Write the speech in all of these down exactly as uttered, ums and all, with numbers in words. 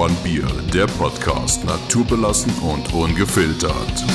One Beer, der Podcast, naturbelassen und ungefiltert.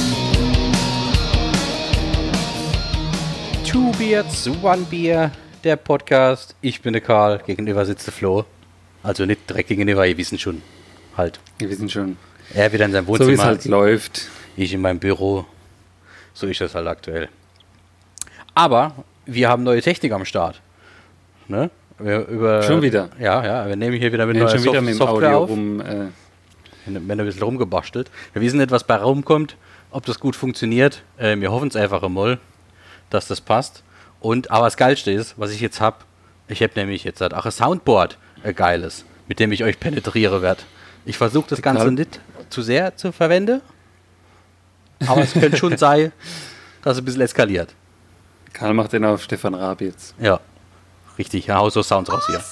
Two Beards, One Beer, der Podcast. Ich bin der Karl, gegenüber sitzt der Flo. Also nicht direkt gegenüber, ihr wissen schon. Halt. Wir wissen schon. Er wieder in seinem Wohnzimmer. So wie es halt läuft. Ich in meinem Büro. So ist das halt aktuell. Aber wir haben neue Technik am Start. Ne? Wir über, schon wieder? Ja, ja. Wir nehmen hier wieder mit ja, neuer schon wieder Soft- mit dem Software Audio auf. rum. Äh, Wir haben ein bisschen rumgebastelt. Wir wissen nicht, was bei rumkommt, ob das gut funktioniert. Äh, wir hoffen es einfach einmal, dass das passt. Und, aber das Geilste ist, was ich jetzt habe, ich habe nämlich jetzt auch ein Soundboard, ein geiles, mit dem ich euch penetriere werde. Ich versuche das Ganze Karl? nicht zu sehr zu verwenden, aber es könnte schon sein, dass es ein bisschen eskaliert. Karl macht den auf Stefan Raab jetzt. Ja, richtig, ja, hau so Sounds raus hier.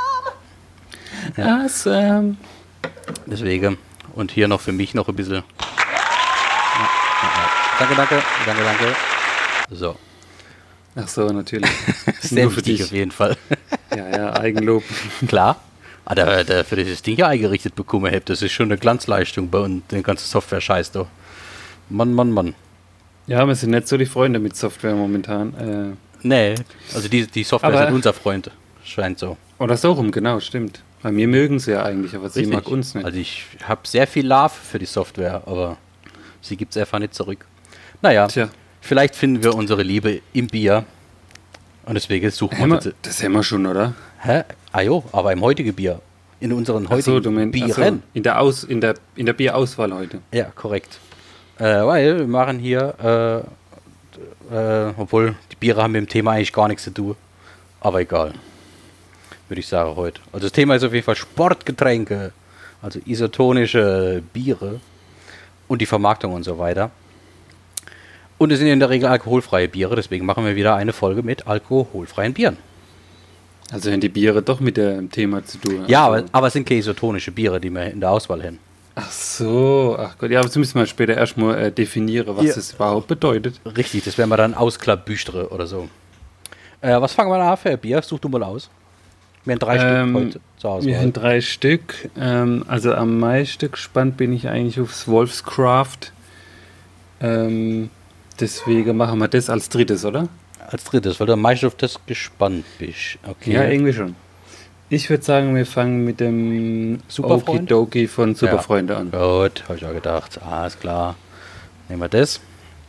Ja. Awesome. Deswegen, und hier noch für mich noch ein bisschen. Ja, ja, ja. Danke, danke, danke, danke. So. Ach so, natürlich. Sehr Nur für wichtig dich. auf jeden Fall. Ja, ja, Eigenlob. Klar. Ah, der, der für das Ding ja eingerichtet bekommen habt, das ist schon eine Glanzleistung bei uns, den ganzen Software-Scheiß da. Mann, Mann, Mann. Ja, wir sind nicht so die Freunde mit Software momentan. Äh, Nee, also die, die Software Aber- ist unser Freund. Scheint so. oder so rum, genau, stimmt. Bei mir mögen sie ja eigentlich, aber sie Richtig. mag uns nicht. Also ich habe sehr viel Love für die Software, aber sie gibt es einfach nicht zurück. Naja, Tja, vielleicht finden wir unsere Liebe im Bier. Und deswegen suchen wir haben wir, jetzt. das haben wir schon, oder? Hä? Ah jo, aber im heutigen Bier. In unseren Ach heutigen so, du meinst, ach so, Bieren. in der Aus, in der, in der Bierauswahl heute. Ja, korrekt. Äh, weil wir machen hier, äh, äh, obwohl die Biere haben mit dem Thema eigentlich gar nichts zu tun. Aber egal. Würde ich sagen heute. Also das Thema ist auf jeden Fall Sportgetränke. Also isotonische Biere. Und die Vermarktung und so weiter. Und es sind in der Regel alkoholfreie Biere. Deswegen machen wir wieder eine Folge mit alkoholfreien Bieren. Also haben die Biere doch mit dem Thema zu tun. Ja, also, aber, aber es sind keine isotonische Biere, die wir in der Auswahl haben. Ach so, ach Gott, ja, aber das müssen wir später erstmal äh, definieren, was Ja. das überhaupt bedeutet. Richtig, das werden wir dann ausklappbüstere oder so. Äh, was fangen wir da an für ein Bier? Such du mal aus. Wir haben drei Ähm, Stück heute zur Wir Auswahl. haben drei Stück. Ähm, also am meisten gespannt bin ich eigentlich aufs Wolfscraft. Ähm, deswegen machen wir das als drittes, oder? Als drittes, weil du am meisten auf das gespannt bist. Okay. Ja, irgendwie schon. Ich würde sagen, wir fangen mit dem Superfreund? Okidoki von Superfreunde an. Gut, habe ich auch gedacht. Ah, ist klar. Nehmen wir das.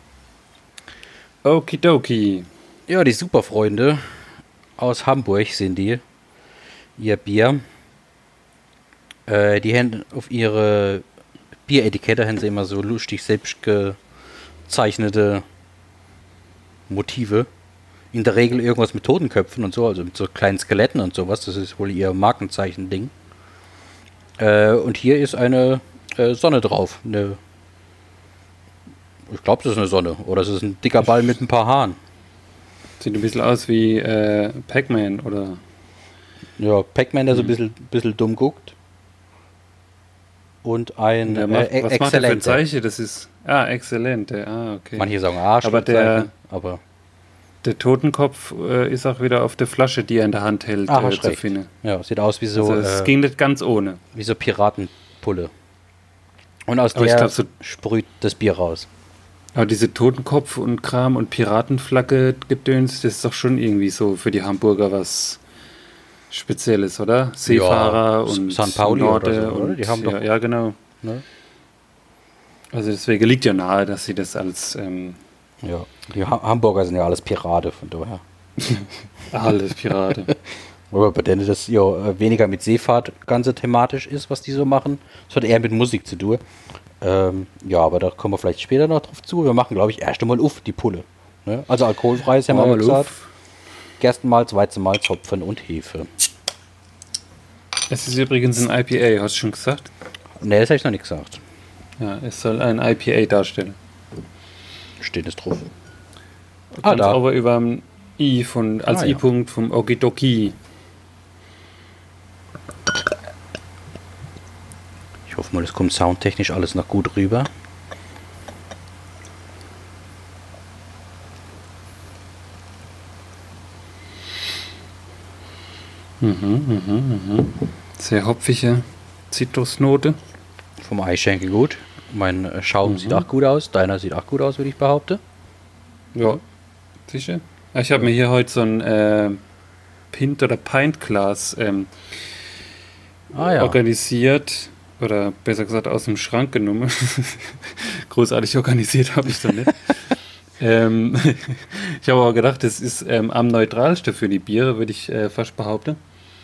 Okidoki. Ja, die Superfreunde aus Hamburg sind die. Ihr Bier. Äh, die haben auf ihre Bieretikette haben sie immer so lustig selbst gezeichnete Motive. In der Regel irgendwas mit Totenköpfen und so, also mit so kleinen Skeletten und sowas. Das ist wohl ihr Markenzeichen-Ding. Äh, und hier ist eine äh, Sonne drauf. Eine, ich glaube, das ist eine Sonne. Oder es ist ein dicker Ball mit ein paar Haaren. Sieht ein bisschen aus wie äh, Pac-Man, oder? Ja, Pac-Man, der so ein bisschen, bisschen dumm guckt. Und ein Der macht, äh, was macht der für ein Exzellente. Zeichen? Das ist. Ah, exzellente. Ah, okay. Manche sagen Arsch. Aber der- aber Der Totenkopf äh, ist auch wieder auf der Flasche, die er in der Hand hält, Ah, äh, hast zu recht. finden. ja, sieht aus wie so, Also es äh, ging nicht ganz ohne. wie so Piratenpulle. Und aus Aber ich der glaub, so- sprüht das Bier raus. Aber diese Totenkopf und Kram und Piratenflagge gedöns, das ist doch schon irgendwie so für die Hamburger was Spezielles, oder? Seefahrer Ja, und San Pauli Norde oder so, oder? und Die haben doch- ja, ja, genau. Ne? Also deswegen liegt ja nahe, dass sie das als ähm, Ja, die ha Hamburger sind ja alles Pirate, von daher. alles Pirate. Aber bei denen das ja äh, weniger mit Seefahrt ganze thematisch ist, was die so machen. Das hat eher mit Musik zu tun. Ähm, ja, aber da kommen wir vielleicht später noch drauf zu. Wir machen, glaube ich, erst einmal auf die Pulle. Ne? Also alkoholfreies haben wir ja Mal gesagt. auf. Gerstenmalz, Weizenmalz, Hopfen und Hefe. Es ist übrigens ein I P A, hast du schon gesagt? Ne, das habe ich noch nicht gesagt. Ja, es soll ein I P A darstellen. Steht es drauf. Du Ah, kannst da. aber über ein I von, als Ah, ja. I-Punkt vom Okidoki. Ich hoffe mal, es kommt soundtechnisch alles noch gut rüber. Mhm, mhm, mhm. Sehr hopfige Zitrusnote. Vom Eischenkel gut. Mein äh, Schaum Mhm. sieht auch gut aus. Deiner sieht auch gut aus, würde ich behaupten. Ja, sicher. Ich habe mir hier heute so ein äh, Pint- oder Pint-Glas ähm, Ah ja. organisiert. Oder besser gesagt aus dem Schrank genommen. Großartig organisiert habe ich da nicht. ähm, ich habe aber gedacht, das ist ähm, am neutralsten für die Biere, würde ich äh, fast behaupten.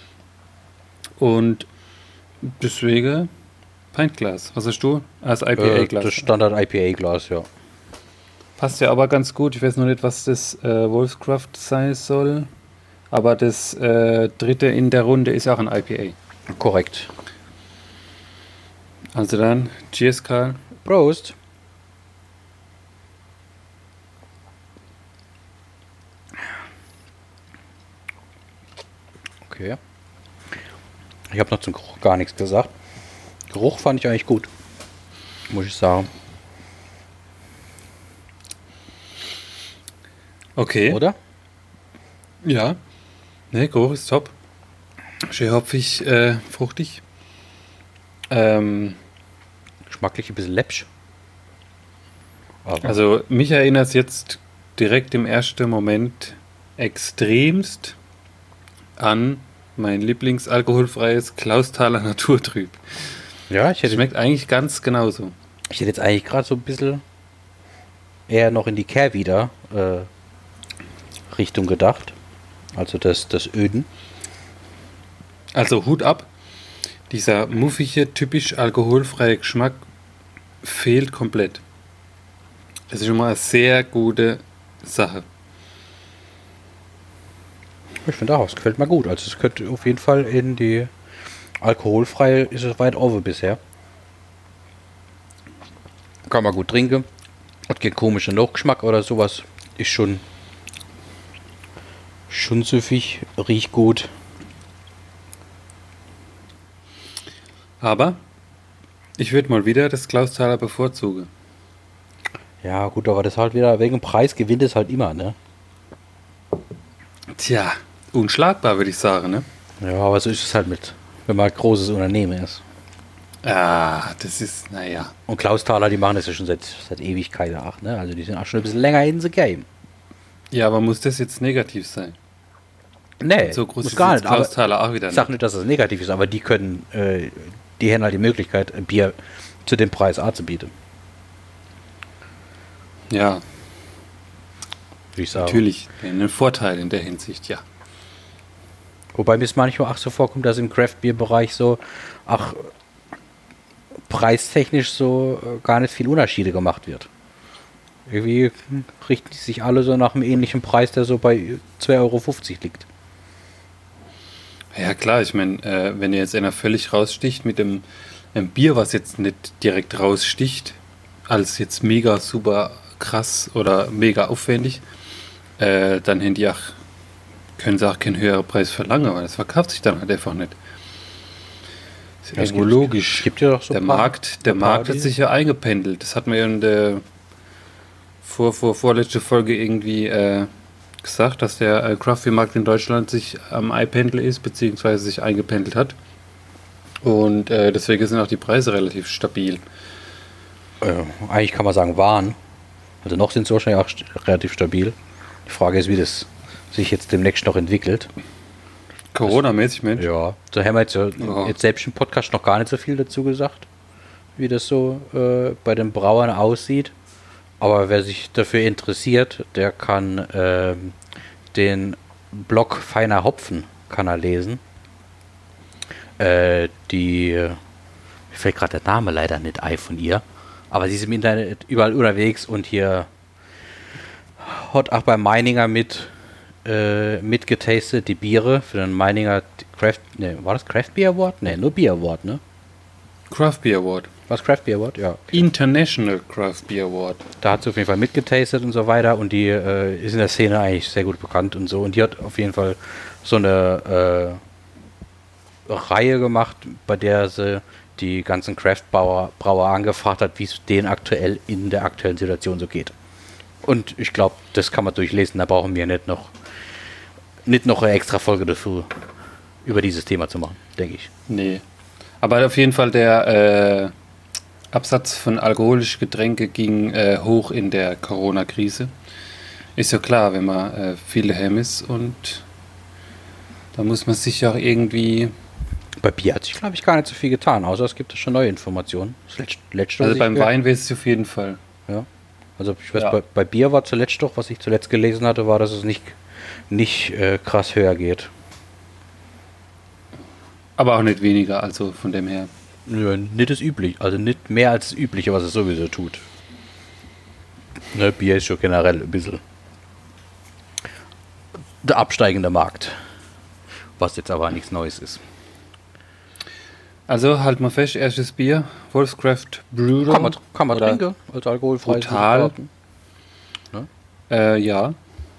Und deswegen Pintglas. Was hast du? Als I P Äh, A-Glas. das Standard-I P A-Glas, ja. Passt ja aber ganz gut. Ich weiß noch nicht, was das äh, Wolfscraft sein soll. Aber das äh, dritte in der Runde ist auch ein I P A. Korrekt. Also dann, cheers, Karl. Prost. Okay. Ich habe noch zum Geruch gar nichts gesagt. Geruch fand ich eigentlich gut. Muss ich sagen. Okay. Oder? Ja. Ne, Geruch ist top. Schön hopfig, äh, fruchtig. Ähm, Geschmacklich ein bisschen läppsch. Aber also mich erinnert es jetzt direkt im ersten Moment extremst an mein Lieblingsalkoholfreies Klausthaler Naturtrüb. ja, ich hätte, Schmeckt eigentlich ganz genauso. ich hätte jetzt eigentlich gerade so ein bisschen eher noch in die Kehrwieder äh, Richtung gedacht. Also das, das Öden. Also Hut ab. Dieser muffige, typisch alkoholfreie Geschmack fehlt komplett. Das ist schon mal eine sehr gute Sache. Ich finde auch, es gefällt mir gut. Also es könnte auf jeden Fall in die alkoholfreie, ist es weit over bisher. Kann man gut trinken. Hat keinen komischen Nachgeschmack oder sowas. Ist schon schon süffig, riecht gut. Aber ich würde mal wieder das Klausthaler bevorzugen. Ja gut, aber das halt wieder wegen dem Preis gewinnt es halt immer, ne? Tja, unschlagbar würde ich sagen, ne? Ja, aber so ist es halt mit, wenn man ein großes Unternehmen ist. Ah, das ist, naja. Und Klausthaler, die machen das ja schon seit, seit Ewigkeiten auch, ne? Also die sind auch schon ein bisschen länger in the game. Ja, aber muss das jetzt negativ sein? Nee, So groß muss ist gar jetzt nicht. Aber Klausthaler auch wieder ich sag nicht. nicht, dass das negativ ist, aber die können, äh, die haben halt die Möglichkeit, ein Bier zu dem Preis A zu bieten. Ja, Würde ich sagen. natürlich. Ein Vorteil in der Hinsicht, ja. Wobei mir es manchmal auch so vorkommt, dass im Craft-Bier-Bereich so, ach, preistechnisch so äh, gar nicht viel Unterschiede gemacht wird. Irgendwie hm, richten die sich alle so nach einem ähnlichen Preis, der so bei zwei Euro fünfzig liegt. Ja klar, ich meine, äh, wenn ihr jetzt einer völlig raussticht mit dem einem Bier, was jetzt nicht direkt raussticht, als jetzt mega super krass oder mega aufwendig, äh, dann haben die auch, können sie auch keinen höheren Preis verlangen, weil das verkauft sich dann halt einfach nicht. Ist Ja, es irgendwo gibt- logisch. es gibt ja doch so der ein paar- Markt, der ein paar, Markt hat die- sich ja eingependelt. Das hat man ja in der vor, vor, vorletzte Folge irgendwie äh, gesagt, dass der äh, Craft Beer Markt in Deutschland sich am Eingependelt ist, beziehungsweise sich eingependelt hat. Und äh, deswegen sind auch die Preise relativ stabil. Äh, eigentlich kann man sagen, waren. Also noch sind sie wahrscheinlich auch st relativ stabil. Die Frage ist, wie das sich jetzt demnächst noch entwickelt. Corona-mäßig, Mensch. Ja, da haben wir jetzt, ja Ja. jetzt selbst im Podcast noch gar nicht so viel dazu gesagt, wie das so äh, bei den Brauern aussieht. Aber wer sich dafür interessiert, der kann ähm, den Blog Feiner Hopfen kann er lesen. Äh, die, mir fällt gerade der Name leider nicht ein von ihr, aber sie ist im Internet überall unterwegs und hier hat auch bei Meininger mit äh, mitgetastet die Biere für den Meininger Craft, ne, war das Craft Beer Award? Ne, nur Beer Award, ne? Craft Beer Award. Was Craft Beer Award? Ja. International Craft Beer Award. Da hat sie auf jeden Fall mitgetastet und so weiter und die äh, ist in der Szene eigentlich sehr gut bekannt und so und die hat auf jeden Fall so eine äh, Reihe gemacht, bei der sie die ganzen Craft-Brauer Brauer angefragt hat, wie es denen aktuell in der aktuellen Situation so geht. Und ich glaube, das kann man durchlesen, da brauchen wir nicht noch nicht noch eine extra Folge dafür über dieses Thema zu machen, denke ich. Nee. Aber auf jeden Fall der äh, Absatz von alkoholischen Getränke ging äh, hoch in der Corona-Krise. Ist ja klar, wenn man äh, viel daheim ist und da muss man sich auch irgendwie... Bei Bier hat sich, glaube ich, gar nicht so viel getan, außer es gibt schon neue Informationen. Das letzte, letzte, Also was beim ich gehört- Wein weiß ich auf jeden Fall. Ja. Also ich weiß, Ja. bei, bei Bier war zuletzt doch, was ich zuletzt gelesen hatte, war, dass es nicht, nicht äh, krass höher geht. Aber auch nicht weniger, also von dem her. Ja, nicht das üblich, also nicht mehr als das Übliche, was es sowieso tut. Ne, Bier ist schon generell ein bisschen der absteigende Markt. Was jetzt aber nichts Neues ist. Also halt mal fest, erstes Bier, Wolfscraft Brewer. Kann man, kann man Oder trinken, als alkoholfreies. Total. Ne? Äh, ja.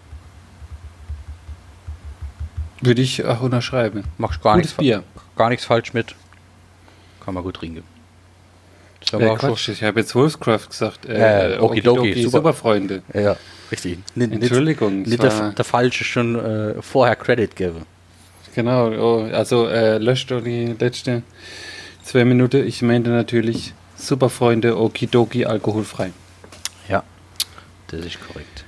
Würde ich auch unterschreiben. Machst gar Gutes nichts, Bier. gar nichts falsch mit. Kann man gut trinken. Das haben Äh, wir auch Quatsch, ich habe jetzt Wolfscraft gesagt. Äh, Äh, Okidoki, Okidoki, super. super Freunde. schon, ja, richtig. Nicht, Entschuldigung, Nicht, es nicht der, war- der Falsche schon äh, vorher Credit geben. Genau, oh, also äh, löscht doch die letzte zwei Minuten. Ich meinte natürlich super Freunde, Okidoki, alkoholfrei. Ja, das ist korrekt.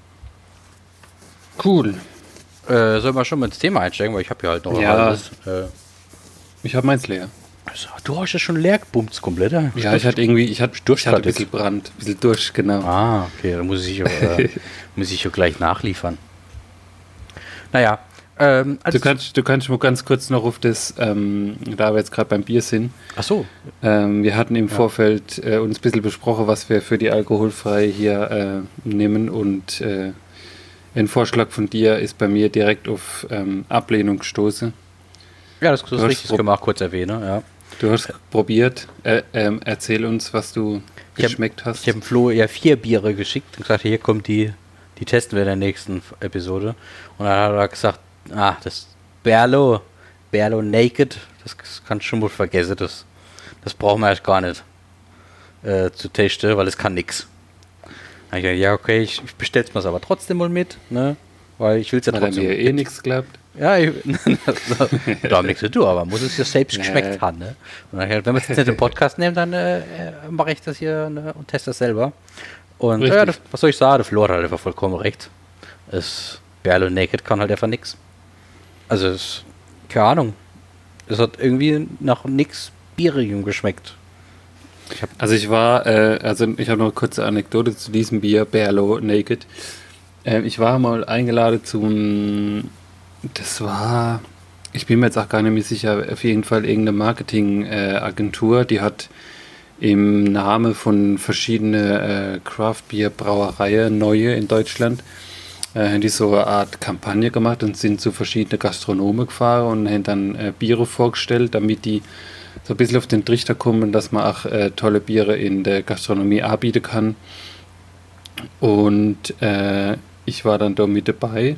Cool. Äh, sollen wir schon mal ins Thema einsteigen, weil ich habe ja halt noch Ja. alles. Äh, Ich habe meins leer. also, du hast ja schon leer gebumst komplett, oder? Ja, ich hatte irgendwie, ich hatte, Durst ich hatte ein hattet. bisschen Brand, ein bisschen Durst, genau. Ah, okay, dann muss ich ja, äh, muss ich ja gleich nachliefern. Naja, ähm, also, Du kannst, du kannst mal ganz kurz noch auf das, ähm, da wir jetzt gerade beim Bier sind, ach so, ähm, wir hatten im Vorfeld äh, uns ein bisschen besprochen, was wir für die alkoholfrei hier äh, nehmen und äh, ein Vorschlag von dir ist bei mir direkt auf ähm, Ablehnung gestoßen. ja, das, das Du ist hast richtig prob- gemacht, kurz erwähne, ja. Du hast probiert, äh, ähm, erzähl uns, was du Ich hab- geschmeckt hast. Ich habe Flo ja vier Biere geschickt und gesagt, hier kommt die, die testen wir in der nächsten Episode. Und dann hat er gesagt, ah, das Berlo, Berlo Naked, das kannst du schon mal vergessen, das, das brauchen wir erst gar nicht äh, zu testen, weil es kann nix. Dann hab ich gesagt, ja okay, ich, ich bestell's mir aber trotzdem mal mit, ne? Weil ich will's ja Hat er trotzdem. mir eh nichts geglaubt. Ja, ich, da haben nichts zu tun, aber muss es ja selbst Nee. geschmeckt haben. Ne? Und dann, wenn wir es jetzt nicht im Podcast nehmen, dann äh, äh, mache ich das hier ne, und teste das selber. Und Richtig. ja, das, was soll ich sagen, der Flo hat halt einfach vollkommen recht. Es Berlo Naked kann halt einfach nix. Also, es, keine Ahnung. Es hat irgendwie nach nix Bierigem geschmeckt. Also ich war, äh, also ich habe noch eine kurze Anekdote zu diesem Bier, Berlo Naked. Äh, ich war mal eingeladen zum, das war, ich bin mir jetzt auch gar nicht mehr sicher, auf jeden Fall irgendeine Marketingagentur, die hat im Namen von verschiedenen äh, Craft-Bier-Brauereien, neue in Deutschland, äh, haben die so eine Art Kampagne gemacht und sind zu verschiedenen Gastronomen gefahren und haben dann äh, Biere vorgestellt, damit die so ein bisschen auf den Trichter kommen, dass man auch äh, tolle Biere in der Gastronomie anbieten kann. Und äh, ich war dann da mit dabei.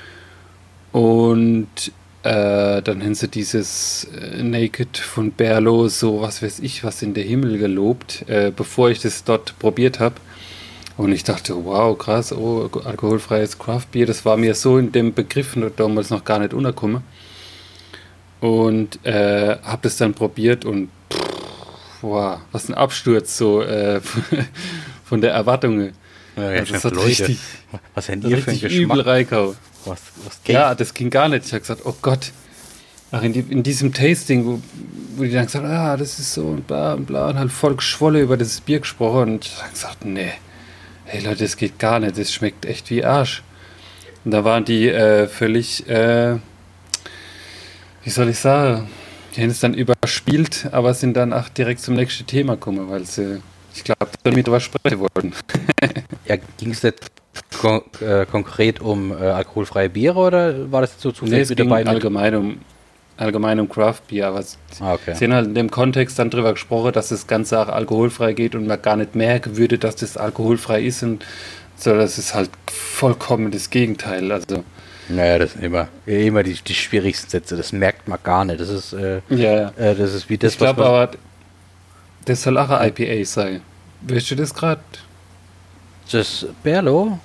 Und äh, dann haben sie dieses äh, Naked von Berlo, so was weiß ich, was in der Himmel gelobt, äh, bevor ich das dort probiert habe. Und ich dachte, wow, krass, oh, alkoholfreies Craftbier, das war mir so in dem Begriff damals noch gar nicht untergekommen. Und äh, habe das dann probiert und pff, wow, was ein Absturz so äh, von der Erwartungen. Ja, Also das hat richtig, was habt das ihr hat für einen richtig übel Geschmack? reingehauen. Was, was geht? Ja, das ging gar nicht. Ich habe gesagt, oh Gott. Ach, in, die, in diesem Tasting, wo, wo die dann gesagt haben, ah, das ist so und bla und bla und halt voll geschwolle über dieses Bier gesprochen. Und ich habe gesagt, nee, hey Leute, das geht gar nicht. Das schmeckt echt wie Arsch. Und da waren die äh, völlig, äh, wie soll ich sagen, die haben es dann überspielt, aber sind dann auch direkt zum nächsten Thema gekommen, weil sie, ich glaube, damit drüber sprechen wollten. Ja, ging es jetzt kon äh, konkret um äh, alkoholfreie Biere oder war das jetzt so Nee, zufällig es mit ging dabei? allgemein um, allgemein um Craft-Bier, aber es- Ah, okay. sie haben halt in dem Kontext dann drüber gesprochen, dass das Ganze auch alkoholfrei geht und man gar nicht merken würde, dass das alkoholfrei ist, und so, das ist halt vollkommen das Gegenteil. Also, Naja, das sind immer, immer die, die schwierigsten Sätze, das merkt man gar nicht. Das ist, äh, ja, ja. äh, das ist wie das, Ich glaube man- aber, das soll auch ein I P A sein. Weißt du das gerade? Das Berlo?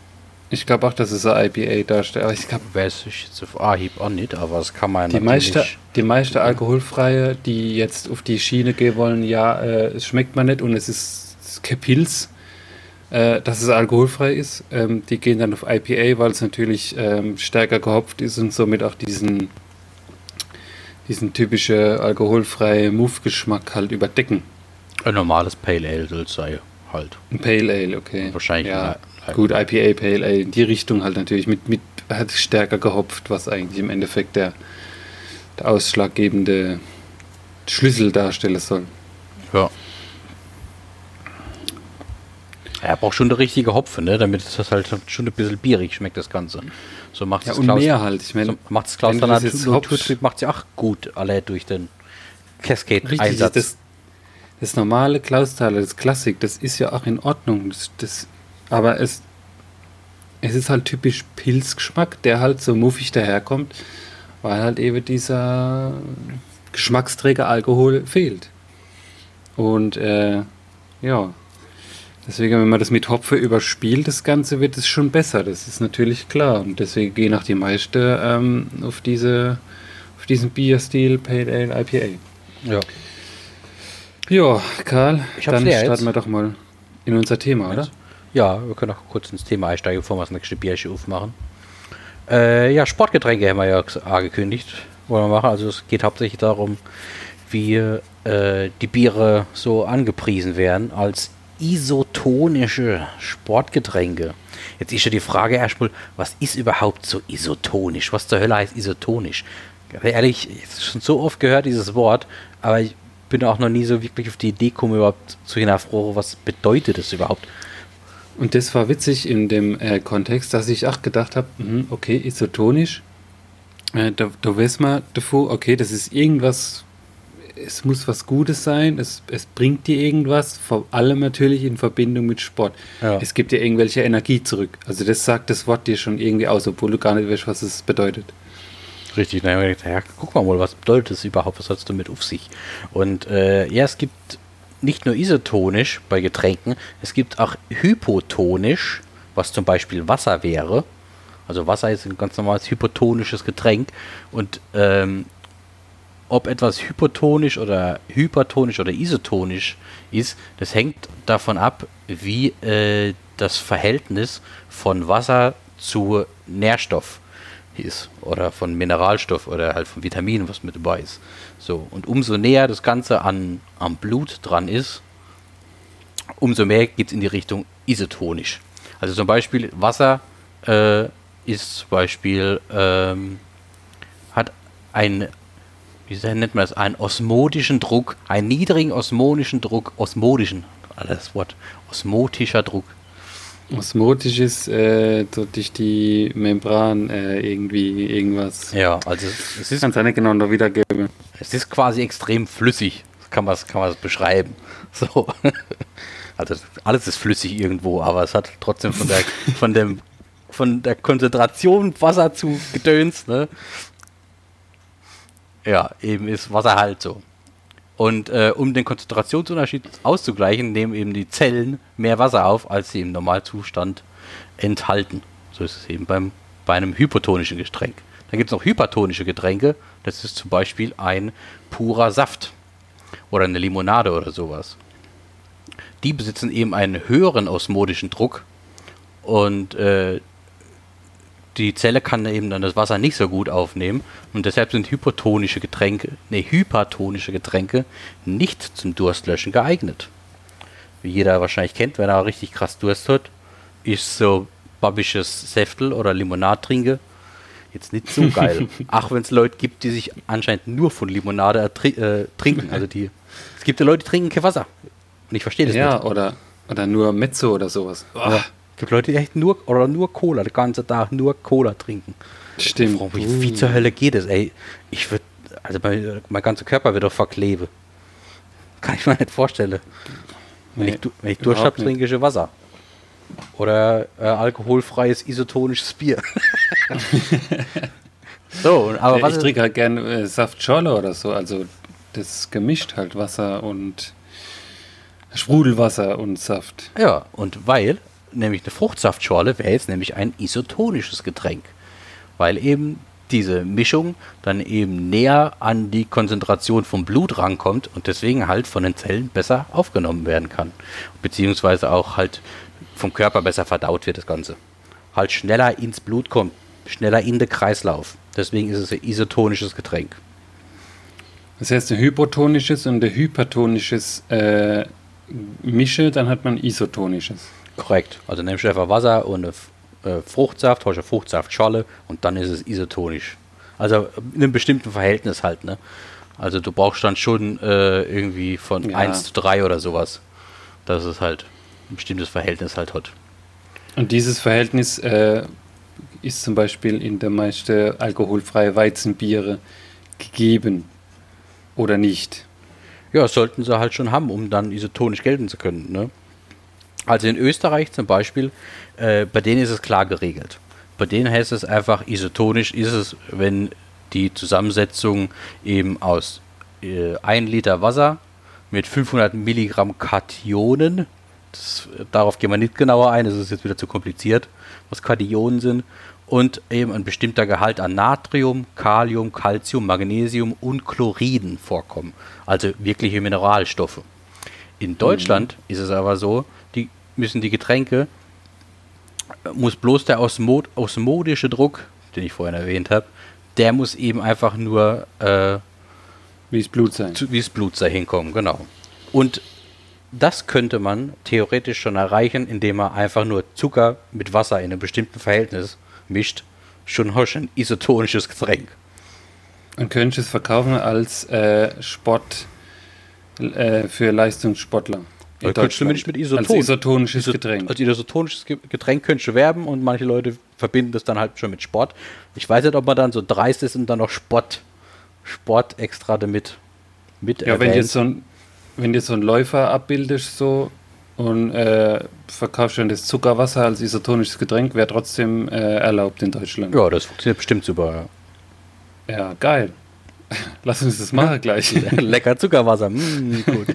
Ich glaube auch, dass es ein I P A darstellt. Aber ich glaube, weiß ich jetzt auf Anhieb auch nicht, aber das kann man die meiste, natürlich... die meiste alkoholfreie, die jetzt auf die Schiene gehen wollen, ja, äh, es schmeckt man nicht und es ist, es ist kein Pilz, äh, dass es alkoholfrei ist. Ähm, die gehen dann auf I P A, weil es natürlich ähm, stärker gehopft ist und somit auch diesen, diesen typische alkoholfreie Move-Geschmack halt überdecken. Ein normales Pale Ale soll es sein, halt. Ein Pale Ale, okay. Wahrscheinlich. Ja, Ja, gut, I P A, Pale Ale, in die Richtung halt natürlich mit, mit hat stärker gehopft, was eigentlich im Endeffekt der, der ausschlaggebende Schlüssel darstellen soll. Ja. Er braucht schon eine richtige Hopfe, ne? Damit das halt schon ein bisschen bierig schmeckt, das Ganze. So macht Ja, es und Klaus, mehr halt. Ich meine, so macht es Klaus wenn dann du das halt jetzt Naturtrieb macht sie auch gut, alle durch den richtig, Cascade-Einsatz. das, das normale Klausthaler, das Klassik, das ist ja auch in Ordnung. Das, das, aber es, es ist halt typisch Pilzgeschmack, der halt so muffig daherkommt, weil halt eben dieser Geschmacksträger Alkohol fehlt. Und äh, ja, deswegen, wenn man das mit Hopfe überspielt, das Ganze, wird es schon besser. Das ist natürlich klar. Und deswegen gehen auch die meisten ähm, auf diese auf diesen Bierstil Pale Ale I P A. Ja. Ja, Karl, Ich hab's dann leer starten jetzt. wir doch mal in unser Thema, oder? Ja, wir können auch kurz ins Thema einsteigen, bevor wir das nächste Bierchen aufmachen. Äh, ja, Sportgetränke haben wir ja angekündigt, wollen wir machen. Also es geht hauptsächlich darum, wie äh, die Biere so angepriesen werden als isotonische Sportgetränke. Jetzt ist ja die Frage erstmal, was ist überhaupt so isotonisch? Was zur Hölle heißt isotonisch? Ehrlich, ich habe schon so oft gehört, dieses Wort, aber ich bin auch noch nie so wirklich auf die Idee gekommen, überhaupt zu hinterfragen, was bedeutet das überhaupt? Und das war witzig in dem äh, Kontext, dass ich auch gedacht habe, okay, isotonisch, äh, da, da weiß man davor, okay, das ist irgendwas, es muss was Gutes sein, es, es bringt dir irgendwas, vor allem natürlich in Verbindung mit Sport. Ja. Es gibt dir irgendwelche Energie zurück. Also das sagt das Wort dir schon irgendwie aus, obwohl du gar nicht weißt, was es bedeutet. Richtig, dann haben wir gedacht, ja, guck mal mal, was bedeutet das überhaupt, was hat es damit auf sich? Und äh, ja, es gibt nicht nur isotonisch bei Getränken, es gibt auch hypotonisch, was zum Beispiel Wasser wäre. Also Wasser ist ein ganz normales hypotonisches Getränk und ähm, ob etwas hypotonisch oder hypertonisch oder isotonisch ist, das hängt davon ab, wie äh, das Verhältnis von Wasser zu Nährstoff ist oder von Mineralstoff oder halt von Vitaminen, was mit dabei ist. So, und umso näher das Ganze an, am Blut dran ist, umso mehr geht es in die Richtung isotonisch. Also zum Beispiel Wasser äh, ist zum Beispiel ähm, hat ein, wie nennt man das, einen osmotischen Druck, einen niedrigen osmotischen Druck, osmotischen, das Wort, osmotischer Druck. Osmotisch ist äh, so durch die Membran äh, irgendwie irgendwas. Ja, also es ist, Kannst du nicht genau noch wiedergeben. es ist quasi extrem flüssig, kann man kann man beschreiben. So. Also alles ist flüssig irgendwo, aber es hat trotzdem von der von dem von der Konzentration Wasser zu Gedöns, ne? Ja, eben ist Wasser halt so. Und äh, um den Konzentrationsunterschied auszugleichen, nehmen eben die Zellen mehr Wasser auf, als sie im Normalzustand enthalten. So ist es eben beim, bei einem hypotonischen Getränk. Dann gibt es noch hypertonische Getränke. Das ist zum Beispiel ein purer Saft oder eine Limonade oder sowas. Die besitzen eben einen höheren osmotischen Druck und äh, die Zelle kann eben dann das Wasser nicht so gut aufnehmen und deshalb sind hypotonische Getränke, nee, hypertonische Getränke nicht zum Durstlöschen geeignet. Wie jeder wahrscheinlich kennt, wenn er richtig krass Durst hat, ist so babisches Säftel oder Limonade trinke jetzt nicht so geil. Ach, wenn es Leute gibt, die sich anscheinend nur von Limonade ertri- äh, trinken, also die, es gibt ja Leute, die trinken kein Wasser. Und ich verstehe das Ja, nicht. oder, oder nur Mezzo oder sowas. Ja. Es gibt Leute, die echt nur oder nur Cola, den ganzen Tag nur Cola trinken. Stimmt. Frau, wie, wie zur Hölle geht es, ey? Ich würde, also mein, mein ganzer Körper wird doch verkleben. Kann ich mir nicht vorstellen. Wenn, Nee, ich, du- wenn ich Durst habe, überhaupt nicht. trinke ich Wasser. Oder äh, alkoholfreies isotonisches Bier. So, aber Ja, was ich ist, trinke halt gern äh, Saftschorle oder so, also das gemischt halt Wasser und Sprudelwasser und Saft. ja, und weil nämlich eine Fruchtsaftschorle wäre jetzt nämlich ein isotonisches Getränk. Weil eben diese Mischung dann eben näher an die Konzentration vom Blut rankommt und deswegen halt von den Zellen besser aufgenommen werden kann. Beziehungsweise auch halt vom Körper besser verdaut wird, das Ganze. Halt schneller ins Blut kommt, schneller in den Kreislauf. Deswegen ist es ein isotonisches Getränk. Das heißt, ein hypotonisches und ein hypertonisches äh, Mische, dann hat man isotonisches. Korrekt. Also nimmst du einfach Wasser und eine äh, Fruchtsaft, hast eine Fruchtsaftschorle und dann ist es isotonisch. Also in einem bestimmten Verhältnis halt, ne? Also du brauchst dann schon äh, irgendwie von Ja. eins zu drei oder sowas. Dass es halt ein bestimmtes Verhältnis halt hat. Und dieses Verhältnis äh, ist zum Beispiel in der meisten alkoholfreien Weizenbiere gegeben oder nicht. Ja, das sollten sie halt schon haben, um dann isotonisch gelten zu können, ne? Also in Österreich zum Beispiel, äh, bei denen ist es klar geregelt. Bei denen heißt es einfach, isotonisch ist es, wenn die Zusammensetzung eben aus äh, ein Liter Wasser mit fünfhundert Milligramm Kationen, das, äh, darauf gehen wir nicht genauer ein, das ist jetzt wieder zu kompliziert, was Kationen sind, und eben ein bestimmter Gehalt an Natrium, Kalium, Calcium, Magnesium und Chloriden vorkommen. Also wirkliche Mineralstoffe. In Deutschland mhm. ist es aber so, die müssen die Getränke, muss bloß der osmod, osmodische Druck, den ich vorhin erwähnt habe, der muss eben einfach nur äh, wie es Blut sein. Wie es Blut sei hinkommen, genau. Und das könnte man theoretisch schon erreichen, indem man einfach nur Zucker mit Wasser in einem bestimmten Verhältnis mischt. Schon hast du ein isotonisches Getränk. Und könntest es verkaufen als äh, Sport äh, für Leistungssportler. In könntest du mit Isoton, als isotonisches Iso, Getränk. Als isotonisches Getränk könntest du werben und manche Leute verbinden das dann halt schon mit Sport. Ich weiß nicht, ob man dann so dreist ist und dann noch Sport, Sport extra damit mit Ja, wenn du jetzt so ein, wenn du so einen Läufer abbildest so und äh, verkaufst dann das Zuckerwasser als isotonisches Getränk, wäre trotzdem äh, erlaubt in Deutschland. Ja, das funktioniert bestimmt super. Ja, ja geil. Lass uns das machen gleich. Lecker Zuckerwasser, mm, gut.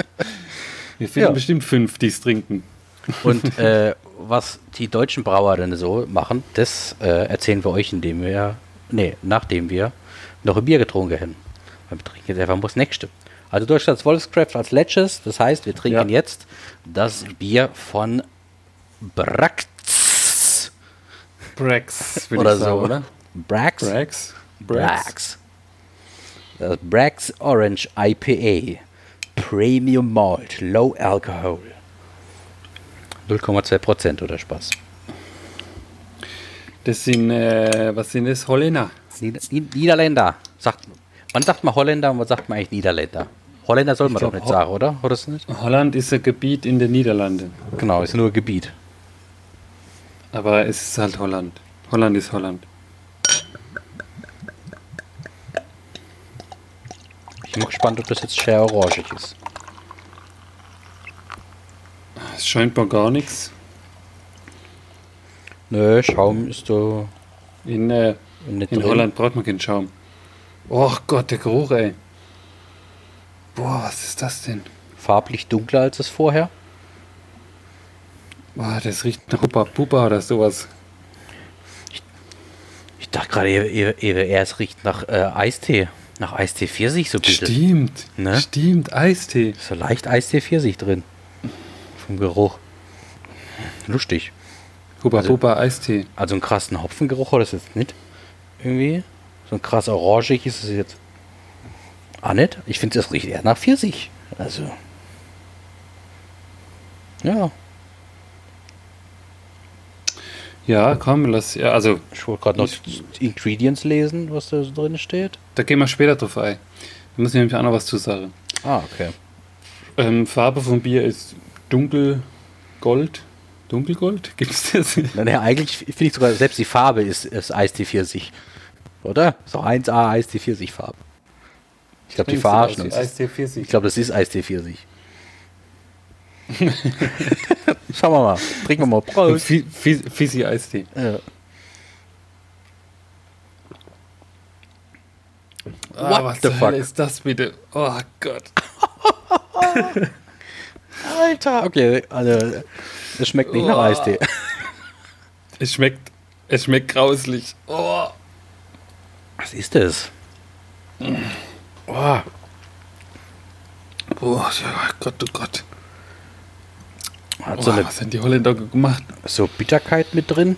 Wir finden Ja. bestimmt fünf, die es trinken. Und äh, was die deutschen Brauer denn so machen, das äh, erzählen wir euch, indem wir, nee, nachdem wir noch ein Bier getrunken haben. Wir trinken jetzt einfach mal das nächste. Also Deutschlands Wolfscraft als letztes, das heißt, wir trinken Ja. jetzt das Bier von Brax. Brax, würde Oder ich sagen, so, oder? Brax? Brax? Brax. Das Brax Orange I P A. Premium Malt, Low Alcohol. null Komma zwei Prozent oder Spaß. Das sind, äh, was sind das? Holländer. Nieder Niederländer. Sagt, wann sagt man Holländer und wann sagt man eigentlich Niederländer? Holländer soll man doch glaub, nicht sagen, oder? Oder ist das nicht? Holland ist ein Gebiet in den Niederlanden. Genau, ist nur Gebiet. Aber es ist halt Holland. Holland ist Holland. Ich bin mal gespannt, ob das jetzt schwer orangig ist. Es scheint mir gar nichts. Nö, Schaum ist so In, äh, nicht in drin. Holland braucht man keinen Schaum. Oh Gott, der Geruch, ey. Boah, was ist das denn? Farblich dunkler als es vorher. Boah, das riecht nach Huppa Pupa oder sowas. Ich dachte gerade, eher, eher, eher es riecht nach äh, Eistee. Nach Eistee Pfirsich so bitte. Stimmt, Ne? stimmt, Eistee. Ist so leicht Eistee Pfirsich drin. Vom Geruch. Lustig. Huppa Also- Pupa Eistee. Also einen krassen Hopfengeruch hat das jetzt nicht. Irgendwie. So ein krass orangig ist es jetzt. Ah, nicht? Ich finde, das riecht eher nach Pfirsich. Also. Ja, Ja, komm, lass. Ja, also, ich wollte gerade noch die Ingredients lesen, was da so drin steht. da gehen wir später drauf ein. Da müssen wir nämlich auch noch was zu sagen. Ah, okay. Ähm, Farbe vom Bier ist dunkelgold. Dunkelgold? Gibt es das? Naja, eigentlich finde ich sogar, selbst die Farbe ist, ist Eistee Pfirsich. Oder? So eins A Eistee Pfirsich Farbe. Ich glaube, die verarschen uns. Eistee Pfirsich. Ich glaube, das ist Eistee Pfirsich. Schauen wir mal. Trinken wir mal. Prost. Fizzy Eistee. Ja. Ah, What was the zur fuck? Hölle ist das bitte? Oh Gott. Alter. Okay, also Es schmeckt nicht nach Oh. Eistee. Es schmeckt, es schmeckt grauslich. Oh. Was ist das? Oh, Oh, ja, Gott, oh Gott. hat Oh, so eine was haben die Holländer gemacht? so Bitterkeit mit drin.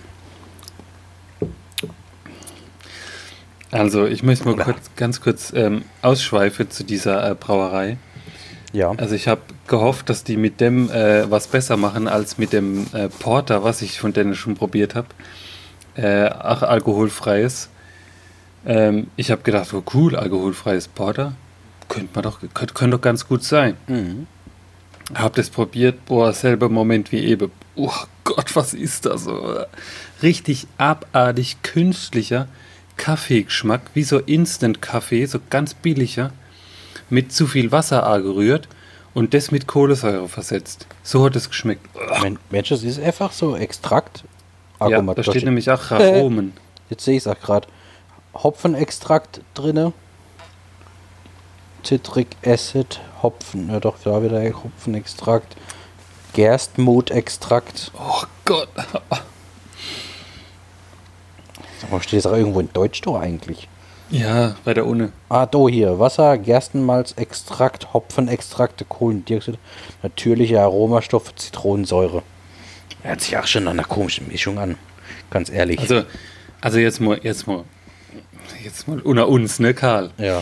Also, ich möchte mal Ja. kurz, ganz kurz ähm, ausschweifen zu dieser äh, Brauerei. Ja. Also, ich habe gehofft, dass die mit dem äh, was besser machen als mit dem äh, Porter, was ich von denen schon probiert habe. Äh, ach, alkoholfreies. Ähm, ich habe gedacht, oh cool, alkoholfreies Porter. Könnte man doch, könnte, könnte doch ganz gut sein. Mhm. Hab das probiert, boah, selber Moment wie eben. Oh Gott, was ist das so? Richtig abartig künstlicher Kaffeegeschmack, wie so Instant-Kaffee, so ganz billiger, mit zu viel Wasser angerührt und das mit Kohlensäure versetzt. So hat es geschmeckt. Men- Mensch, das ist einfach so Extrakt. Ja, da Aromat- steht nämlich auch Aromen. Jetzt sehe ich es auch gerade. Hopfenextrakt drinne. Citric Acid, Hopfen. Ja doch, da wieder Hopfenextrakt. Gerstmutextrakt. Oh Gott. Aber steht das auch irgendwo in Deutsch doch eigentlich? Ja, bei der Uni. Ah, do hier. Wasser, Gerstenmalzextrakt, Hopfenextrakte, Kohlendioxid, natürliche Aromastoffe, Zitronensäure. Hört sich auch schon nach einer komischen Mischung an. Ganz ehrlich. Also, also jetzt mal, jetzt mal, jetzt mal unter uns, ne, Karl? ja.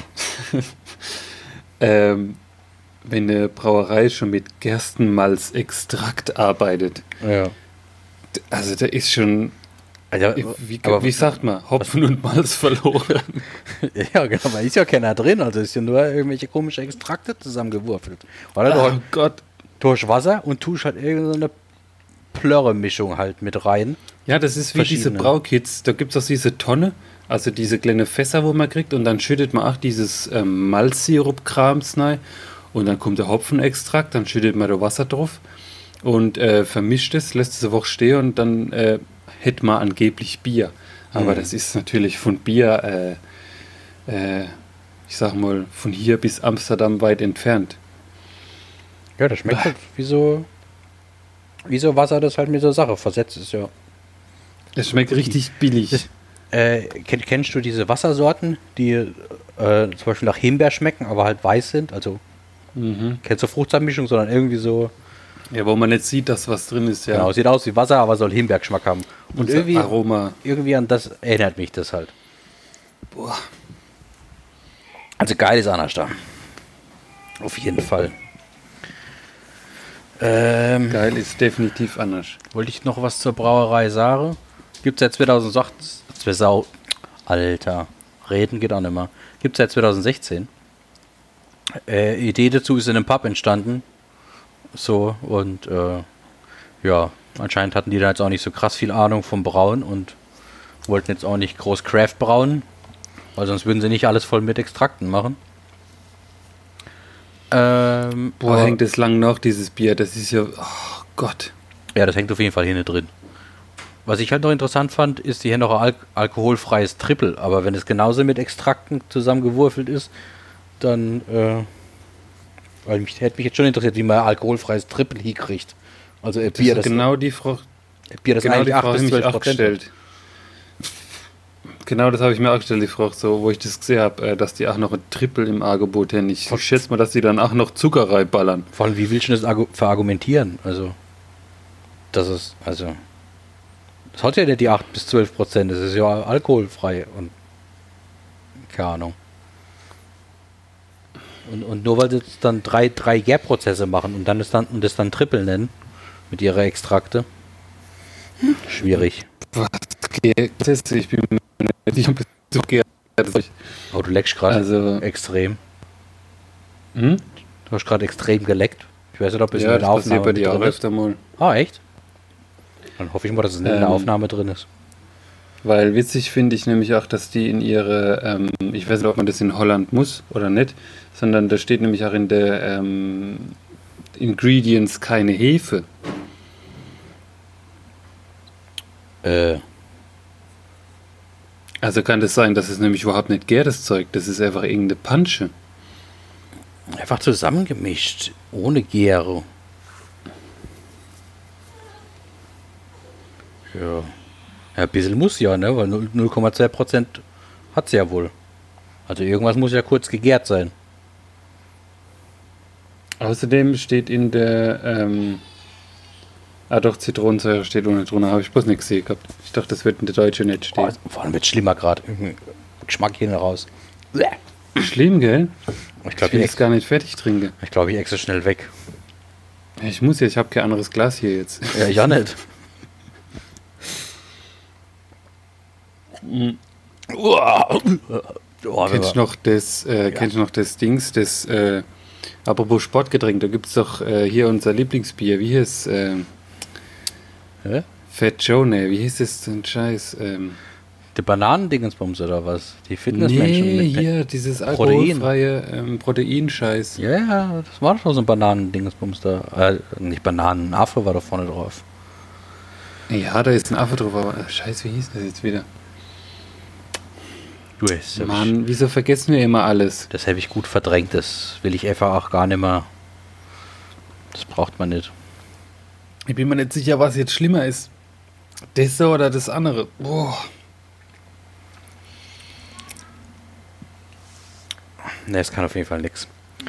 Ähm, wenn eine Brauerei schon mit Gerstenmalzextrakt arbeitet, Ja. d- also da ist schon, Also, wie, aber, wie sagt man, Hopfen und Malz verloren. ja, genau, aber ist ja keiner drin, also ist ja nur irgendwelche komische Extrakte zusammengewürfelt. Oder Oh du Gott. tust Wasser und tust halt irgendeine Plörre-Mischung halt mit rein. Ja, das ist wie diese Verschiedene. Braukits. Da gibt es auch diese Tonne, also diese kleine Fässer, wo man kriegt, und dann schüttet man auch dieses ähm, Malzsirup-Krams rein und dann kommt der Hopfenextrakt, dann schüttet man da Wasser drauf und äh, vermischt es, lässt es eine Woche stehen und dann äh, hätte man angeblich Bier. Aber Mhm. das ist natürlich von Bier, äh, äh, ich sag mal, von hier bis Amsterdam weit entfernt. Ja, das schmeckt halt wie so, wie so Wasser, das halt mit so Sache versetzt ist, ja. Es schmeckt richtig billig. Äh, kenn, kennst du diese Wassersorten, die äh, zum Beispiel nach Himbeer schmecken, aber halt weiß sind? Also, Mhm. kennst du Fruchtsaftmischung, sondern irgendwie so, Ja, wo man nicht sieht, dass was drin ist, ja. genau, sieht aus wie Wasser, aber soll Himbeergeschmack haben. Und Und irgendwie, Aroma. irgendwie an das erinnert mich das halt. Boah. Also geil ist anders da. Auf jeden Fall. Ähm, Geil ist definitiv anders. wollte ich noch was zur Brauerei sagen? Gibt es seit zweitausendacht, Sau, Alter, reden geht auch nicht mehr. Gibt es seit zweitausendsechzehn. Äh, Idee dazu ist in einem Pub entstanden. So, und äh, ja, anscheinend hatten die da jetzt auch nicht so krass viel Ahnung vom Brauen und wollten jetzt auch nicht groß Craft brauen, weil sonst würden sie nicht alles voll mit Extrakten machen. Ähm, Boah, aber- hängt es lang noch, dieses Bier. Das ist ja, oh Gott. Ja, das hängt auf jeden Fall hinten drin. Was ich halt noch interessant fand, ist hier noch ein Al alkoholfreies Triple. Aber wenn es genauso mit Extrakten zusammengewürfelt ist, dann äh, weil mich hätte mich jetzt schon interessiert, wie man ein alkoholfreies Triple hinkriegt. Also ein Das Bier, ist das, genau die Frage, Bier, das genau die eigentlich acht Frage habe bis ich mich zwölf auch Prozent gestellt. Genau das habe ich mir auch gestellt, die Frage, so, wo ich das gesehen habe, äh, dass die auch noch ein Triple im Angebot hätten. Ich Von- schätze mal, dass die dann auch noch Zucker reinballern. Vor allem, wie willst du das argu- verargumentieren? Also, das ist, also, das hat ja nicht die acht bis zwölf Prozent, das ist ja alkoholfrei und keine Ahnung. Und, und nur weil sie jetzt dann drei, drei Gärprozesse machen und dann das dann, und das dann Triple nennen, mit ihrer Extrakte, schwierig. Das, ich bin mir nicht sicher, ob es so geht. Oh, du leckst gerade Also, extrem. hm? Du hast gerade extrem geleckt. Ich weiß nicht, ob es Ja, in das der passiert Aufnahme bei mit dir auch drin ist. öfter mal. Ah, echt? Dann hoffe ich mal, dass es nicht in der Ähm, Aufnahme drin ist. Weil witzig finde ich nämlich auch, dass die in ihre, ähm, ich weiß nicht, ob man das in Holland muss oder nicht, sondern da steht nämlich auch in der ähm, Ingredients keine Hefe. Äh, Also kann das sein, dass es nämlich überhaupt nicht gärt, das Zeug, das ist einfach irgendeine Pansche. einfach zusammengemischt, ohne Gäre. Ja. Ja, ein bisschen muss ja, ne? Weil null Komma zwei Prozent hat sie ja wohl. Also irgendwas muss ja kurz gegärt sein. Außerdem steht in der, ähm, ah doch, Zitronensäure steht ohne drunter, habe ich bloß nicht gesehen gehabt. Ich dachte, das wird in der Deutsche nicht stehen. Oh, vor allem wird schlimmer gerade. Geschmack hier raus. Schlimm, gell? Ich glaube, will ich, es gar nicht fertig trinken. ich, glaub, ich extra schnell weg. Ja, ich muss ja, ich habe kein anderes Glas hier jetzt. Ja, ich auch nicht. Oh, kennst du noch das, äh, ja. kennst du noch das Dings, das, äh, apropos Sportgetränk, da gibt es doch äh, hier unser Lieblingsbier, wie hieß äh, Hä? Fat Joe, ne, wie hieß das denn Scheiß? Ähm, Die Bananendingensbums oder was? Die Fitnessmenschen nee, mit hier, dieses Protein. alkoholfreie ähm, Proteinscheiß. Ja, ja, das war doch so ein Bananendingensbums da. Äh, nicht Bananen, ein Affe war da vorne drauf. Ja, da ist ein Affe drauf, aber äh, Scheiße, wie hieß das jetzt wieder? Du, das hab Mann, ich, wieso vergessen wir immer alles? das habe ich gut verdrängt. Das will ich einfach auch gar nicht mehr. Das braucht man nicht. Ich bin mir nicht sicher, was jetzt schlimmer ist. Das so oder das andere. Boah. Ne, es kann auf jeden Fall nix.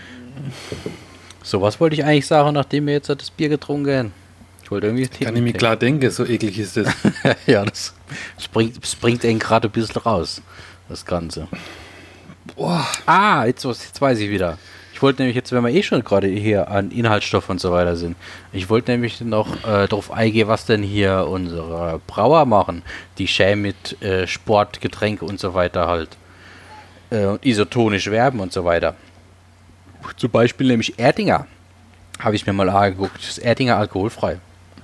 So, was wollte ich eigentlich sagen, nachdem wir jetzt das Bier getrunken haben? Ich wollte irgendwie... Kann ich mir klar denken, so eklig ist das. Ja, das springt, springt einen gerade ein bisschen raus, das Ganze. Boah. Ah, jetzt, jetzt weiß ich wieder. Ich wollte nämlich jetzt, wenn wir eh schon gerade hier an Inhaltsstoff und so weiter sind, ich wollte nämlich noch äh, darauf eingehen, was denn hier unsere Brauer machen, die schön mit äh, Sport, Getränke und so weiter halt äh, und isotonisch werben und so weiter. Zum Beispiel nämlich Erdinger. Habe ich mir mal angeguckt. Das ist Erdinger alkoholfrei.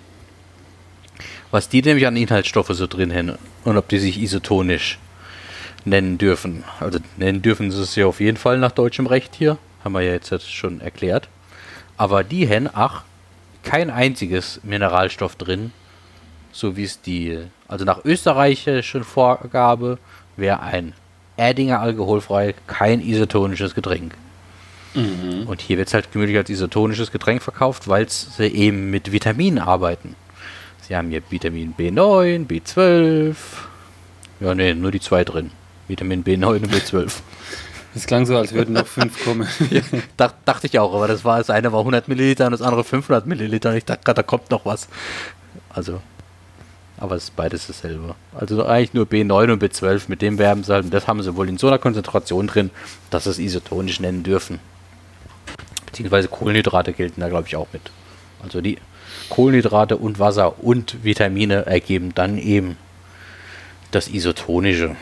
Was die nämlich an Inhaltsstoffe so drin haben und ob die sich isotonisch nennen dürfen. Also nennen dürfen sie es ja auf jeden Fall nach deutschem Recht hier. Haben wir ja jetzt schon erklärt. Aber die haben, ach, kein einziges Mineralstoff drin. So wie es die, also nach österreichischen Vorgabe wäre ein Erdinger alkoholfrei kein isotonisches Getränk. Mhm. Und hier wird es halt gemütlich als isotonisches Getränk verkauft, weil sie eben mit Vitaminen arbeiten. Sie haben hier Vitamin B neun, B zwölf. Ja, ne, nur die zwei drin. Vitamin B neun und B zwölf. Es klang so, als würden noch fünf kommen. Ja, dach, dachte ich auch, aber das war das eine war hundert Milliliter und das andere fünfhundert Milliliter. Und ich dachte gerade, da kommt noch was. Also, aber es ist beides dasselbe. Also eigentlich nur B neun und B zwölf, mit dem werben sie halt. Und das haben sie wohl in so einer Konzentration drin, dass sie es isotonisch nennen dürfen. Beziehungsweise Kohlenhydrate gelten da, glaube ich, auch mit. Also die Kohlenhydrate und Wasser und Vitamine ergeben dann eben das Isotonische.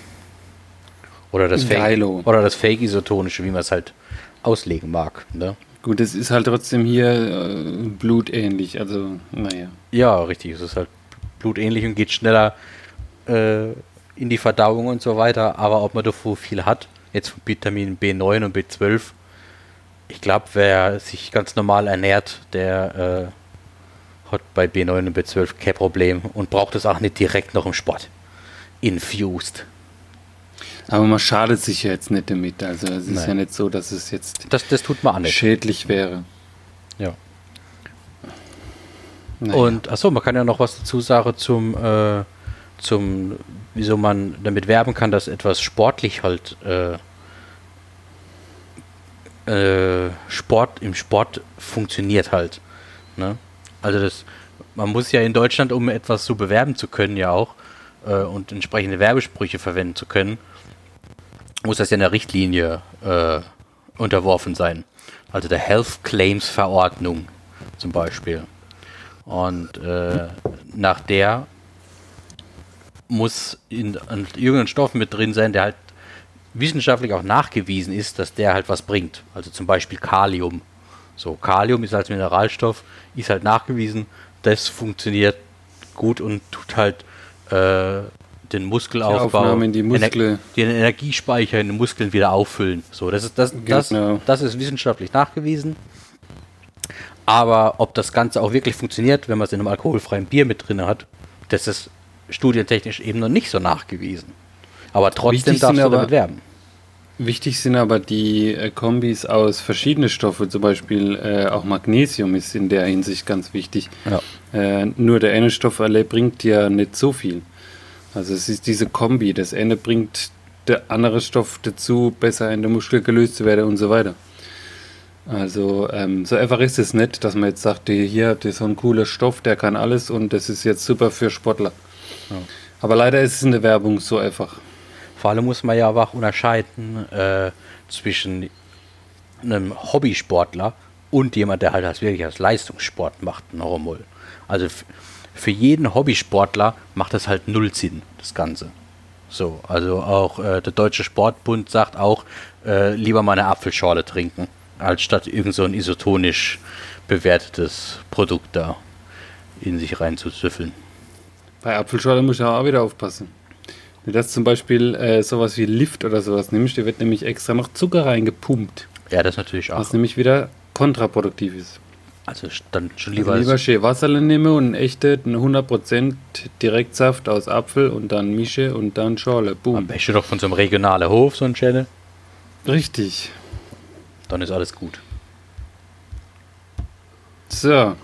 Oder das Fake, Geilo. oder das Fake-Isotonische, wie man es halt auslegen mag. Ne? Gut, es ist halt trotzdem hier äh, blutähnlich, also naja. Ja, richtig. Es ist halt blutähnlich und geht schneller äh, in die Verdauung und so weiter. Aber ob man davor viel hat, jetzt von Vitamin B neun und B zwölf, ich glaube, wer sich ganz normal ernährt, der äh, hat bei B neun und B zwölf kein Problem und braucht es auch nicht direkt noch im Sport. Infused. Aber man schadet sich ja jetzt nicht damit. Also es ist Nein. ja nicht so, dass es jetzt Das, das tut man auch nicht. schädlich wäre. Ja. Naja. Und achso, man kann ja noch was dazu sagen zum, äh, zum, wieso man damit werben kann, dass etwas sportlich halt äh, äh, Sport im Sport funktioniert halt. Ne? Also das, man muss ja in Deutschland, um etwas so bewerben zu können, ja auch äh, und entsprechende Werbesprüche verwenden zu können, muss das ja in der Richtlinie äh, unterworfen sein. Also der Health Claims Verordnung zum Beispiel. Und äh, nach der muss in, in irgendein Stoff mit drin sein, der halt wissenschaftlich auch nachgewiesen ist, dass der halt was bringt. Also zum Beispiel Kalium. So, Kalium ist als Mineralstoff, ist halt nachgewiesen, das funktioniert gut und tut halt äh, den Muskelaufbau, Aufnahme in die Muskel. Ener- den Energiespeicher in den Muskeln wieder auffüllen. So, das ist, das, das, Genau. das ist wissenschaftlich nachgewiesen. Aber ob das Ganze auch wirklich funktioniert, wenn man es in einem alkoholfreien Bier mit drin hat, das ist studientechnisch eben noch nicht so nachgewiesen. Aber trotzdem Wichtig darfst sind du aber- damit werben. Wichtig sind aber die äh, Kombis aus verschiedenen Stoffen, zum Beispiel äh, auch Magnesium ist in der Hinsicht ganz wichtig. Ja. Äh, nur der eine Stoff alle bringt ja nicht so viel. Also es ist diese Kombi, das eine bringt der andere Stoff dazu, besser in der Muskel gelöst zu werden und so weiter. Also ähm, so einfach ist es nicht, dass man jetzt sagt, hier, das ist so ein cooler Stoff, der kann alles und das ist jetzt super für Sportler. Ja. Aber leider ist es in der Werbung so einfach. Vor allem muss man ja aber auch unterscheiden äh, zwischen einem Hobbysportler und jemand, der halt als wirklich als Leistungssport macht, noch einmal. Also f- für jeden Hobbysportler macht das halt null Sinn, das Ganze. So, also auch äh, der Deutsche Sportbund sagt auch, äh, lieber mal eine Apfelschorle trinken, als statt irgend so ein isotonisch bewertetes Produkt da in sich reinzusüffeln. Bei Apfelschorle muss ich auch wieder aufpassen. Wenn du das zum Beispiel äh, sowas wie Lift oder sowas nimmst, da wird nämlich extra noch Zucker reingepumpt, Ja, das natürlich auch. was nämlich wieder kontraproduktiv ist. Also dann schon Also lieber... lieber schön Wasser nehmen und einen echten hundert Prozent Direktsaft aus Apfel und dann mische und dann Schorle. am Boom. besten doch von so einem regionalen Hof, so ein Channel. Richtig. Dann ist alles gut. So,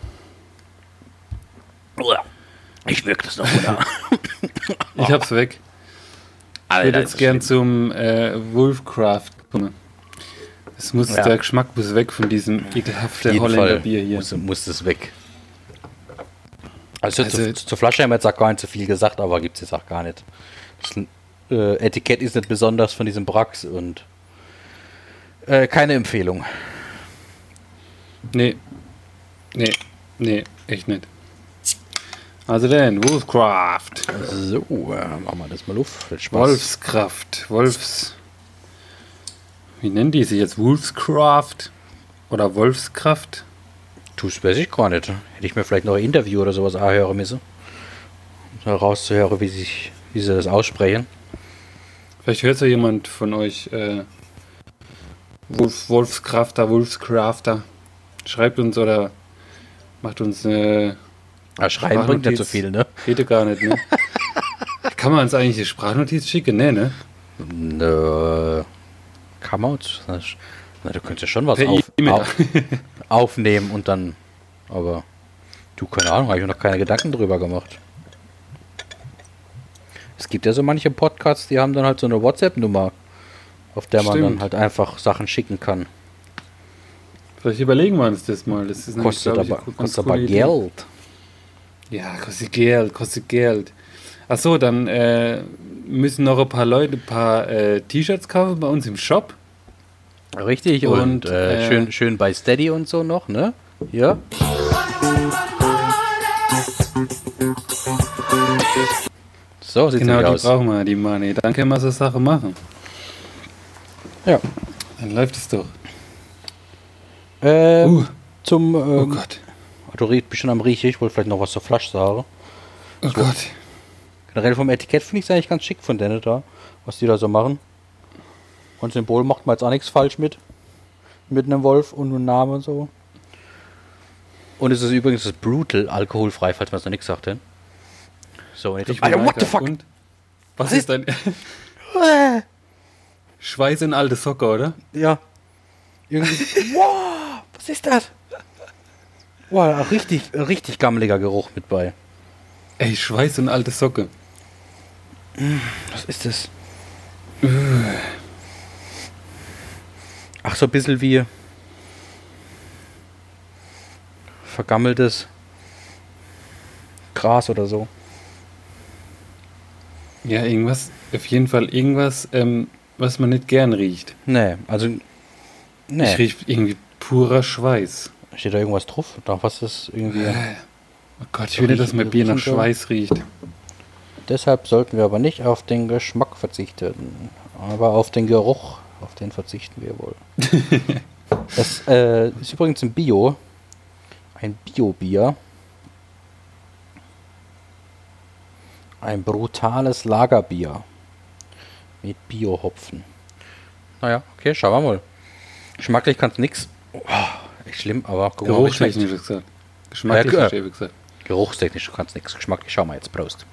Ich wirke das noch, oder? ich hab's weg. Ich würde jetzt gern zum äh, Wolfcraft kommen. Es muss, Ja. der Geschmack muss weg von diesem ekelhaften jeden Holländer Fall Bier hier. muss, muss das weg. Also, Also- zu, zur Flasche haben wir jetzt auch gar nicht so viel gesagt, aber gibt es jetzt auch gar nicht. Das äh, Etikett ist nicht besonders von diesem Brax und äh, keine Empfehlung. Nee. Nee. Nee, echt nicht. Also denn, Wolfcraft. So, äh, machen wir das mal auf. Viel Spaß. Wolfskraft. Wolfs. Wie nennen die sie jetzt? Wolfscraft? Oder Wolfskraft? Tust weiß ich gar nicht. Hätte ich mir vielleicht noch ein Interview oder sowas anhören müssen. Um da rauszuhören, wie, sich, wie sie das aussprechen. Vielleicht hört ja jemand von euch äh, Wolf, Wolfskrafter, Wolfscrafter. Schreibt uns oder macht uns eine Ja, schreiben bringt nicht so Sprachnotiz. viel, ne? Geht gar nicht, ne? Kann man uns eigentlich eine Sprachnotiz schicken? Nee, ne? Nö. Kann man uns. Na, du könntest ja schon was Per auf, E-Mail. auf, aufnehmen und dann. Aber du, keine Ahnung, habe ich mir noch keine Gedanken drüber gemacht. Es gibt ja so manche Podcasts, die haben dann halt so eine WhatsApp-Nummer, auf der man Stimmt. dann halt einfach Sachen schicken kann. Vielleicht überlegen wir uns das mal. Das ist nämlich, Kostet glaub ich, aber, eine ganz kostet coole aber Idee. Geld. Ja, kostet Geld, kostet Geld. Achso, dann äh, müssen noch ein paar Leute ein paar äh, T-Shirts kaufen bei uns im Shop. Richtig, und, Und, äh, äh, schön, schön bei Steady und so noch, ne? Ja. So sieht's Genau, nämlich die aus. brauchen wir, die Money. Dann können wir so Sachen machen. Ja. Dann läuft es doch. Ähm, Uh. Zum, Oh ähm, Gott. du redest bestimmt am Riechen, ich wollte vielleicht noch was zur Flasche sagen. Oh Gott. Generell vom Etikett finde ich es eigentlich ganz schick von denen da, was die da so machen. Und Symbol macht man jetzt auch nichts falsch mit. Mit einem Wolf und einem Namen und so. Und es ist übrigens das Brutal, alkoholfrei, falls man es noch nicht sagt, denn. So, und jetzt. Ich Alter, bin what the weiter. fuck? Und? Was ist dein Schweiß in alte Socke, oder? Ja. Irgendwie. Wow, was ist das? Wow, ein richtig, ein richtig gammeliger Geruch mit bei. Ey, Schweiß und alte Socke. Was ist das? Ach, so ein bisschen wie vergammeltes Gras oder so. Ja, irgendwas, auf jeden Fall irgendwas, ähm, was man nicht gern riecht. Nee, also. Nee. Ich riech irgendwie purer Schweiß. Steht da irgendwas drauf? Nach was ist irgendwie. Oh Gott, ich will nicht, dass mein Bier nach Riechen so. Schweiß riecht. Deshalb sollten wir aber nicht auf den Geschmack verzichten. Aber auf den Geruch, auf den verzichten wir wohl. Das äh, ist übrigens ein Bio. Ein Bio-Bier. Ein brutales Lagerbier. Mit Bio-Hopfen. Naja, okay, schauen wir mal. Geschmacklich kann es nix. Oh, echt schlimm, aber guck mal, wie es schmeckt. Geruchstechnisch gesagt. Geschmacklich Ja, hast du eben gesagt. Geruchstechnisch kann es nix. Geschmacklich, schau mal jetzt, Prost.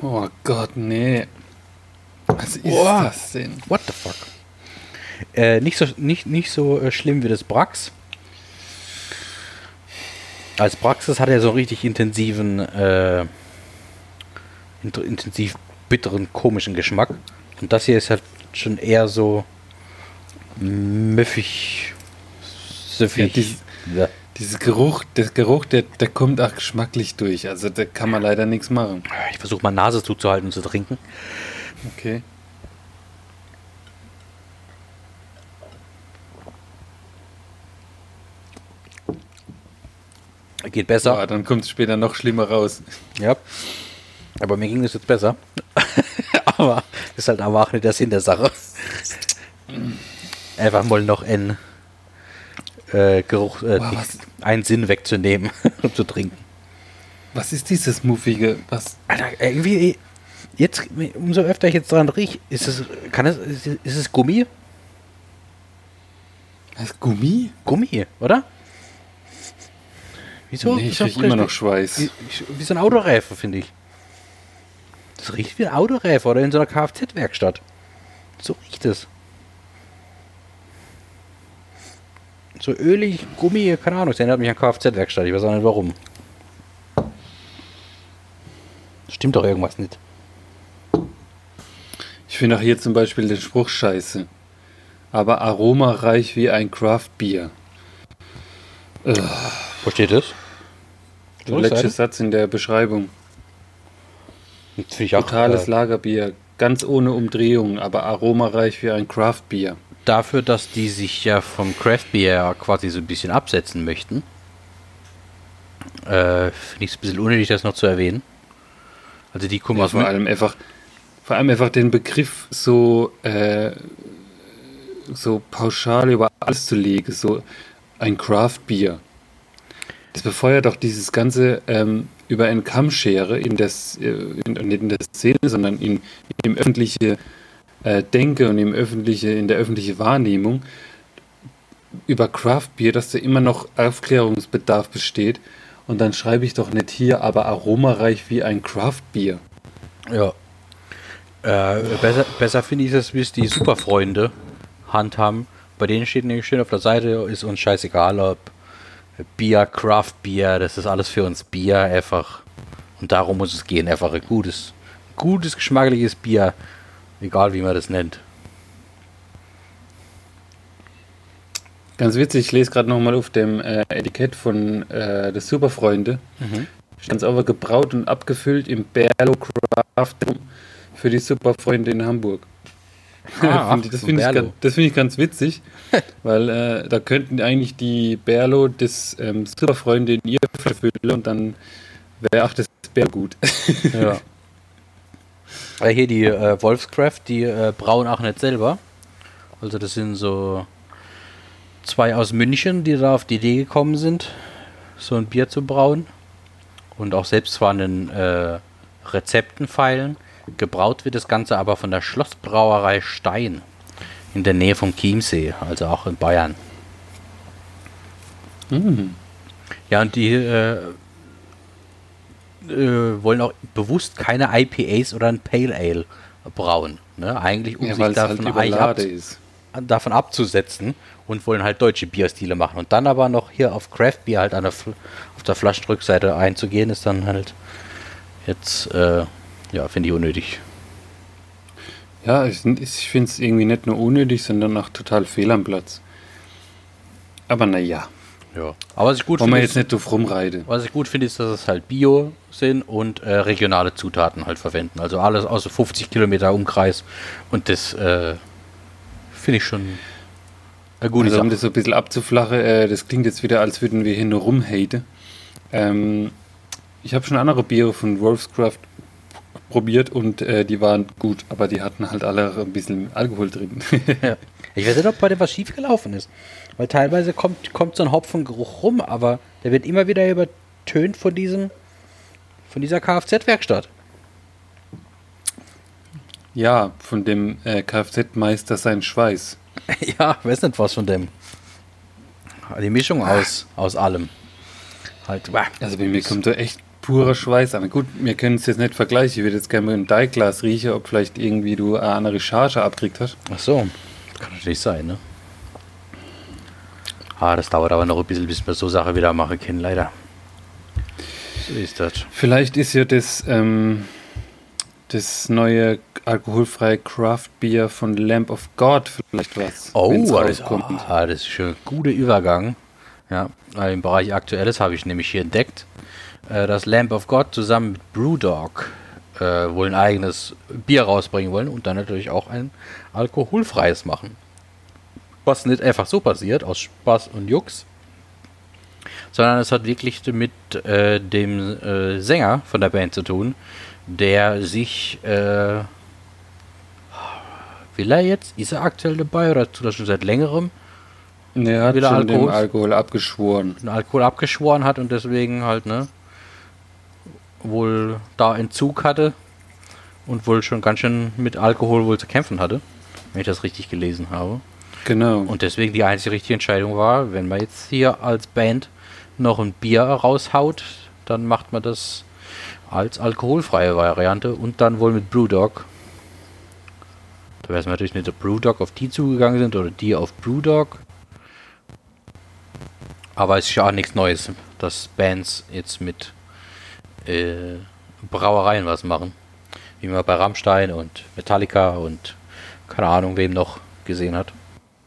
Oh Gott, nee. Was ist Oh. das denn? What the fuck? Äh, nicht so, nicht, nicht so äh, schlimm wie das Brax. Als Praxis hat er so einen richtig intensiven, äh, int- intensiv bitteren, komischen Geschmack. Und das hier ist halt schon eher so müffig, süffig. Ja, dies- Ja. Dieser Geruch, der Geruch, der, der kommt auch geschmacklich durch. Also da kann man leider nichts machen. Ich versuche mal Nase zuzuhalten und zu trinken. Okay. Geht besser. Ja, dann kommt es später noch schlimmer raus. Ja. Aber mir ging es jetzt besser. Aber das ist halt aber auch nicht der Sinn der Sache. Einfach mal noch ein äh, Geruch, äh, Boah, die- was- einen Sinn wegzunehmen und zu trinken. Was ist dieses Muffige? Was? Alter, irgendwie, jetzt, umso öfter ich jetzt dran rieche, ist es, kann es, ist es- ist es Gummi? Was, Gummi? Gummi, oder? Wieso? Nee, ich Wieso rieche immer noch Schweiß. Wie, wie so ein Autoreifer, finde ich. Das riecht wie ein Autoreifer oder in so einer Kfz-Werkstatt. So riecht es. So ölig, Gummi, keine Ahnung, das erinnert mich an Kfz-Werkstatt, ich weiß auch nicht warum. Stimmt doch irgendwas nicht. Ich finde auch hier zum Beispiel den Spruch scheiße. Aber aromareich wie ein Craft-Bier. Wo steht das? Der letzte Satz in der Beschreibung. Das finde ich auch Totales äh, Lagerbier. Ganz ohne Umdrehung, aber aromareich wie ein Craft-Bier. dafür, dass die sich ja vom Craft Beer quasi so ein bisschen absetzen möchten. Äh, finde ich es ein bisschen unnötig, das noch zu erwähnen. Also die kommen Ja, aus vor Mün- allem einfach, vor allem einfach den Begriff so, äh, so pauschal über alles zu legen, so ein Craft-Bier. Das befeuert auch dieses ganze ähm, über einen Kamm schere in das, äh, in, nicht in der Szene, sondern in, in öffentliche äh, Denke und im öffentliche, in der öffentlichen Wahrnehmung über Craft-Bier, dass da immer noch Aufklärungsbedarf besteht. Und dann schreibe ich doch nicht hier, aber aromareich wie ein Craft-Bier. Ja. Äh, besser besser finde ich es, wie es die Superfreunde handhaben. Bei denen steht nämlich schön auf der Seite, ist uns scheißegal, ob Bier, Craft Bier, das ist alles für uns Bier, einfach. Und darum muss es gehen, einfach ein gutes, gutes, geschmackliches Bier, egal wie man das nennt. Ganz witzig, ich lese gerade nochmal auf dem äh, Etikett von äh, der Superfreunde. Mhm. Stand es aber gebraut und abgefüllt im Berlo Craft Room für die Superfreunde in Hamburg. Ah, Find ich- das vom finde ich, Berlo. ganz- das find ich ganz witzig, weil äh, da könnten eigentlich die Berlo des ähm, Superfreunde in ihr verfüllen und dann wäre auch das Berlo gut. Ja. Äh, hier die äh, Wolfscraft, die äh, brauen auch nicht selber. Also das sind so zwei aus München, die da auf die Idee gekommen sind, so ein Bier zu brauen. Und auch selbst zwar an den äh, Rezepten feilen. Gebraut wird das Ganze aber von der Schlossbrauerei Stein in der Nähe vom Chiemsee, also auch in Bayern. Mm. Ja, und die äh, äh, wollen auch bewusst keine I P As oder ein Pale Ale brauen. Ne? Eigentlich, um Ja, sich weil es halt davon, eigentlich ab, Überlade ist. davon abzusetzen und wollen halt deutsche Bierstile machen. Und dann aber noch hier auf Craft Beer halt an der Fl- auf der Flaschenrückseite einzugehen, ist dann halt jetzt, äh, ja, finde ich unnötig. Ja, ich, ich finde es irgendwie nicht nur unnötig, sondern auch total fehl am Platz. Aber naja, Ja. Aber was ich gut wollen wir finde, jetzt ist, nicht drauf rumreiten. was ich gut finde, ist, dass es halt Bio sind und äh, regionale Zutaten halt verwenden. Also alles außer fünfzig Kilometer Umkreis. Und das äh, finde ich schon eine gute Also um Sache. das so ein bisschen abzuflachen, äh, das klingt jetzt wieder, als würden wir hier nur rumhaten. Ähm, ich habe schon andere Biere von Wolfscraft probiert und äh, die waren gut, aber die hatten halt alle ein bisschen Alkohol drin. Ja. Ich weiß nicht, ob bei dem was schiefgelaufen ist. Weil teilweise kommt, kommt so ein Hopfengeruch rum, aber der wird immer wieder übertönt von diesem, von dieser Kfz-Werkstatt. Ja, von dem äh, Kfz-Meister sein Schweiß. Ja, weiß nicht was von dem. Die Mischung aus, aus allem. Halt, bah. Also bei mir kommt da echt purer Schweiß an. Gut, wir können es jetzt nicht vergleichen. Ich würde jetzt gerne mal ein Deiglas riechen, ob vielleicht irgendwie du eine andere Charge abkriegt hast. Ach so, kann natürlich sein, ne? Ah, das dauert aber noch ein bisschen, bis wir so Sachen wieder machen können, leider. So ist das. Vielleicht ist ja das, ähm, das neue alkoholfreie Craft Beer von Lamb of God vielleicht was. Oh, wenn's das, rauskommt. ah, das ist schon ein guter Übergang. Ja, weil im Bereich Aktuelles habe ich nämlich hier entdeckt, äh, dass Lamb of God zusammen mit Brewdog äh, wohl ein eigenes Bier rausbringen wollen und dann natürlich auch ein alkoholfreies machen. Was nicht einfach so passiert, aus Spaß und Jux, sondern es hat wirklich mit äh, dem äh, Sänger von der Band zu tun, der sich, äh, will er jetzt, ist er aktuell dabei oder tut er schon seit längerem, Er hat wieder schon Alkohol? dem Alkohol abgeschworen. den Alkohol abgeschworen hat und deswegen halt, ne, wohl da Entzug hatte und wohl schon ganz schön mit Alkohol wohl zu kämpfen hatte, wenn ich das richtig gelesen habe. Genau. Und deswegen die einzige richtige Entscheidung war, wenn man jetzt hier als Band noch ein Bier raushaut, dann macht man das als alkoholfreie Variante und dann wohl mit Brewdog. Da weiß man natürlich nicht, ob Brewdog auf die zugegangen sind oder die auf Brewdog. Aber es ist ja auch nichts Neues, dass Bands jetzt mit äh, Brauereien was machen. Wie man bei Rammstein und Metallica und keine Ahnung wem noch gesehen hat.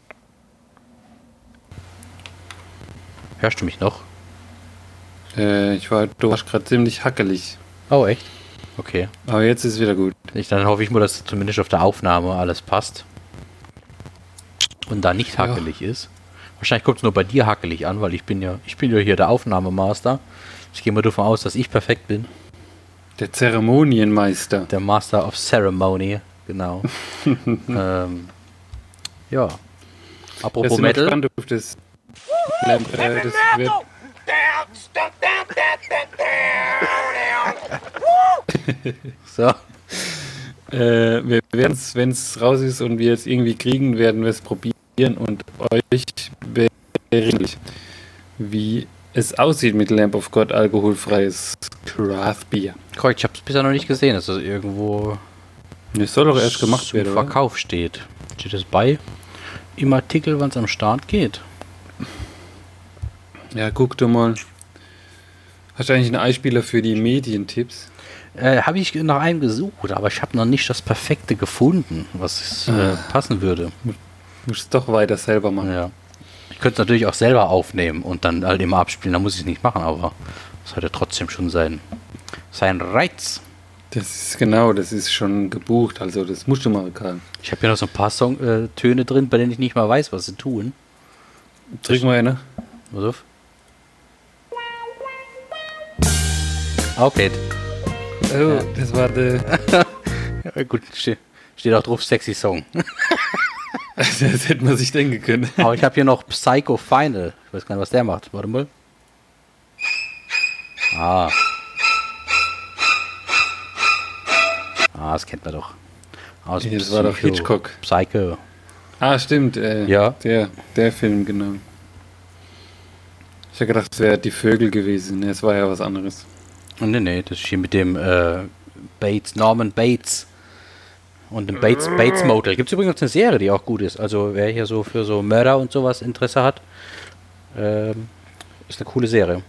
Hörst du mich noch? Äh, ich war, du warst gerade ziemlich hackelig. Oh, echt? Okay. Aber jetzt ist wieder gut. Ich, dann hoffe ich mal, dass zumindest auf der Aufnahme alles passt. Und da nicht hackelig ist. Wahrscheinlich kommt es nur bei dir hackelig an, weil ich bin ja, ich bin ja hier der Aufnahmemaster. Ich gehe mal davon aus, dass ich perfekt bin. Der Zeremonienmeister. Der Master of Ceremony, genau. ähm, ja. Jetzt Apropos sind wir Metal. gespannt auf das, Lamp, äh, das wird, So. äh, wir werden es, wenn es raus ist und wir es irgendwie kriegen, werden wir es probieren und euch berichten, wie es aussieht mit Lamb of God alkoholfreies Craft Beer. Korrekt, ich habe es bisher noch nicht gesehen, dass das irgendwo Das soll doch erst gemacht zum werden, oder? Verkauf steht. Steht es bei im Artikel, wann es am Start geht? Ja, guck doch mal. Hast du eigentlich einen Einspieler für die Medientipps? Äh, habe ich nach einem gesucht, aber ich habe noch nicht das Perfekte gefunden, was äh, Ah. passen würde. Musst es doch weiter selber machen. Ja. Ich könnte es natürlich auch selber aufnehmen und dann halt immer abspielen, da muss ich es nicht machen, aber das hat ja trotzdem schon seinen sein Reiz. Das ist genau, das ist schon gebucht, also das musst du machen, Karl. Ich habe hier noch so ein paar Song, äh, Töne drin, bei denen ich nicht mal weiß, was sie tun. Drück mal eine. Pass auf. Okay. Oh, das war der. Ja, gut, ste steht auch drauf, sexy Song. Das hätte man sich denken können. Aber ich habe hier noch Psycho Final. Ich weiß gar nicht, was der macht. Warte mal. Ah. Ah, das kennt man doch. Aus Ja, das war doch Psycho. Hitchcock. Psycho. Ah, stimmt. Äh, Ja. Der, der Film, genau. Ich habe gedacht, es wäre die Vögel gewesen. Ne, es war ja was anderes. Nee, nee, das ist hier mit dem äh, Bates, Norman Bates. Und dem Bates, Bates Motel. Gibt es übrigens eine Serie, die auch gut ist. Also wer hier so für so Mörder und sowas Interesse hat, ähm, ist eine coole Serie.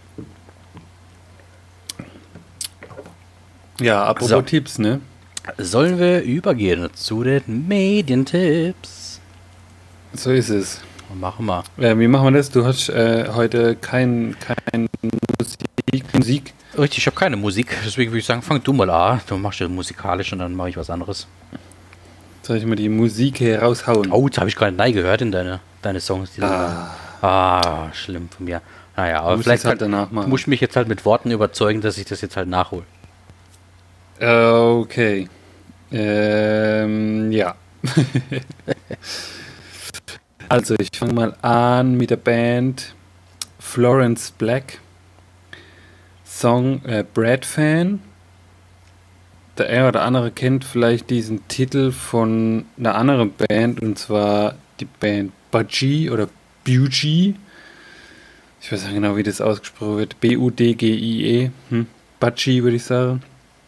Ja, apropos So. Tipps, ne? Sollen wir übergehen zu den Medientipps? So ist es. Machen wir. Äh, wie machen wir das? Du hast äh, heute kein, kein Musik, Musik. Richtig, ich habe keine Musik, deswegen würde ich sagen, fang du mal an. Du machst ja musikalisch und dann mache ich was anderes. Soll ich mal die Musik hier raushauen? Oh, jetzt habe ich gerade Nein gehört in deine, deine Songs. Die Ah. ah, schlimm von mir. Naja, aber Muss vielleicht ich's halt kann- danach machen. muss ich mich jetzt halt mit Worten überzeugen, dass ich das jetzt halt nachhole. Okay. Ähm, ja. Also, ich fange mal an mit der Band Florence Black. Song äh, Brad Fan. Der eine oder andere kennt vielleicht diesen Titel von einer anderen Band, und zwar die Band Budgie oder Budgie. Ich weiß nicht genau, wie das ausgesprochen wird. B U D G I E. Hm. Butchie, würde ich sagen.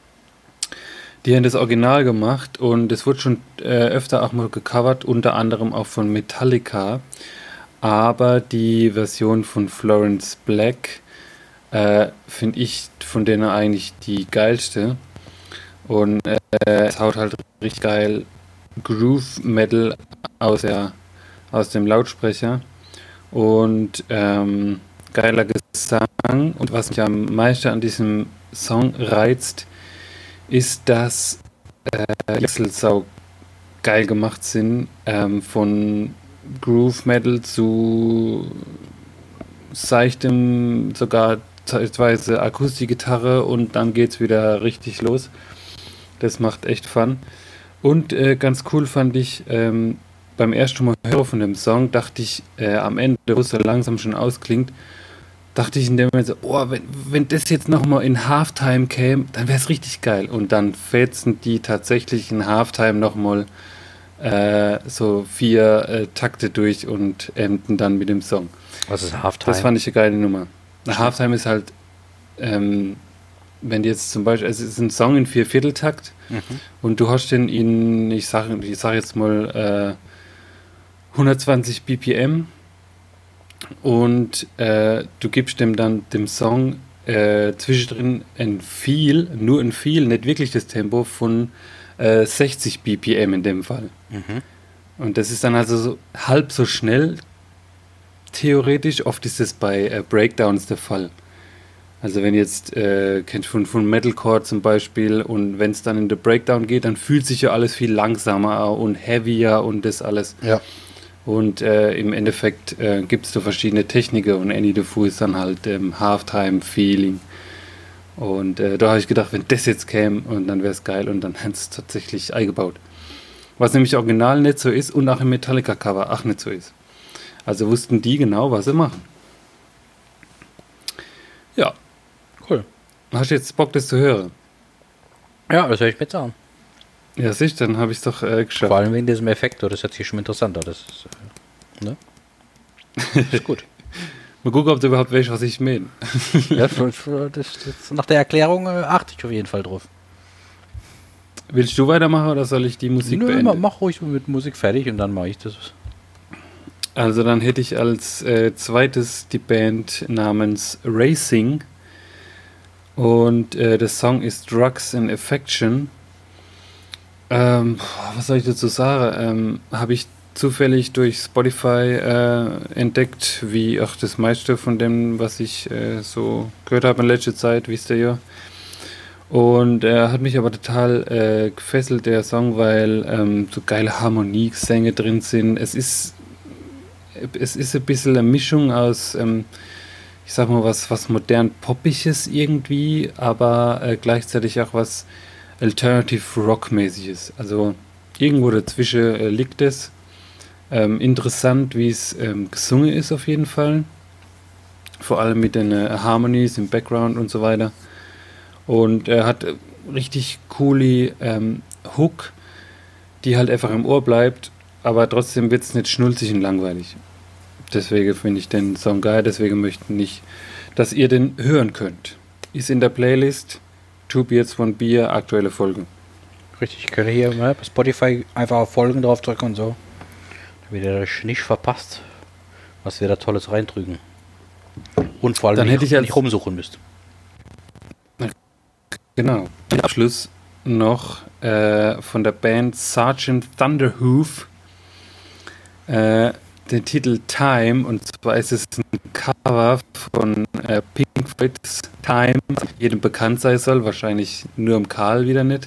Die haben das Original gemacht und es wurde schon äh, öfter auch mal gecovert, unter anderem auch von Metallica. Aber die Version von Florence Black äh, finde ich von denen eigentlich die geilste. Und äh, es haut halt richtig geil Groove Metal aus, der, aus dem Lautsprecher. Und ähm, geiler Gesang. Und was mich am meisten an diesem Song reizt, ist, dass äh, die Wechsel sau geil gemacht sind, ähm, von Groove Metal zu seichtem, sogar zeitweise Akustikgitarre und dann geht's wieder richtig los. Das macht echt Fun. Und äh, ganz cool fand ich, ähm, beim ersten Mal hören von dem Song, dachte ich äh, am Ende, wo es so langsam schon ausklingt, dachte ich in dem Moment so, oh, wenn, wenn das jetzt nochmal in Halftime käme, dann wäre es richtig geil. Und dann fetzen die tatsächlich in Halftime nochmal äh, so vier äh, Takte durch und enden dann mit dem Song. Was ist Halftime? Das fand ich eine geile Nummer. Halftime ist halt, ähm, wenn jetzt zum Beispiel, es ist ein Song in Viervierteltakt mhm. und du hast den in, ich sage ich sag jetzt mal, äh, hundertzwanzig B P M und äh, du gibst dem dann dem Song äh, zwischendrin ein Feel, nur ein Feel, nicht wirklich das Tempo von äh, sechzig B P M in dem Fall. Mhm. Und das ist dann also so halb so schnell, theoretisch. Oft ist das bei äh, Breakdowns der Fall. Also wenn jetzt, äh, kennst du von, von Metalcore zum Beispiel, und wenn es dann in den Breakdown geht, dann fühlt sich ja alles viel langsamer und heavier und das alles. Ja. Und äh, im Endeffekt äh, gibt es so verschiedene Techniken und Any the Fool ist dann halt ähm, Halftime-Feeling. Und äh, da habe ich gedacht, wenn das jetzt käme, und dann wäre es geil, und dann hätte es tatsächlich eingebaut. Was nämlich original nicht so ist und auch im Metallica-Cover auch nicht so ist. Also wussten die genau, was sie machen. Ja. Cool. Hast du jetzt Bock, das zu hören? Ja, das höre ich mir jetzt an. Ja, sicher, dann habe ich es doch äh, geschafft. Vor allem wegen diesem Effekt, das hört sich schon interessanter. Das ist, äh, ne? Das ist gut. Mal gucken, ob du überhaupt weißt, was ich meine. Ja, das, das, nach der Erklärung äh, achte ich auf jeden Fall drauf. Willst du weitermachen oder soll ich die Musik Nö, beenden? mach ruhig mit Musik fertig und dann mache ich das. Also dann hätte ich als äh, zweites die Band namens Racing und äh, der Song ist Drugs and Affection. Ähm, was soll ich dazu sagen? Ähm, habe ich zufällig durch Spotify äh, entdeckt, wie auch das meiste von dem, was ich äh, so gehört habe in letzter Zeit, wisst ihr ja. Und er äh, hat mich aber total äh, gefesselt, der Song, weil ähm, so geile Harmoniegesänge drin sind. Es ist es ist ein bisschen eine Mischung aus, ähm, ich sag mal, was, was modern Poppiges irgendwie, aber äh, gleichzeitig auch was Alternative Rock-mäßiges. Also irgendwo dazwischen äh, liegt es. Ähm, interessant, wie es ähm, gesungen ist auf jeden Fall. Vor allem mit den äh, Harmonies im Background und so weiter. Und er hat äh, richtig coole ähm, Hook, die halt einfach im Ohr bleibt, aber trotzdem wird es nicht schnulzig und langweilig. Deswegen finde ich den Song geil, deswegen möchte ich, dass ihr den hören könnt. Ist in der Playlist Two Beards, One Beer, aktuelle Folge. Richtig, ich könnte hier mal bei Spotify einfach auf Folgen drauf drücken und so. Damit ihr das nicht verpasst, was wir da Tolles reindrücken. Und vor allem Dann nicht, hätte ich als nicht rumsuchen müsst. Genau. Zum Abschluss noch äh, von der Band Sergeant Thunderhoof äh, den Titel Time, und zwar ist es ein Cover von äh, Pink Floyd's Time, jedem bekannt sein soll, wahrscheinlich nur im Karl wieder nicht.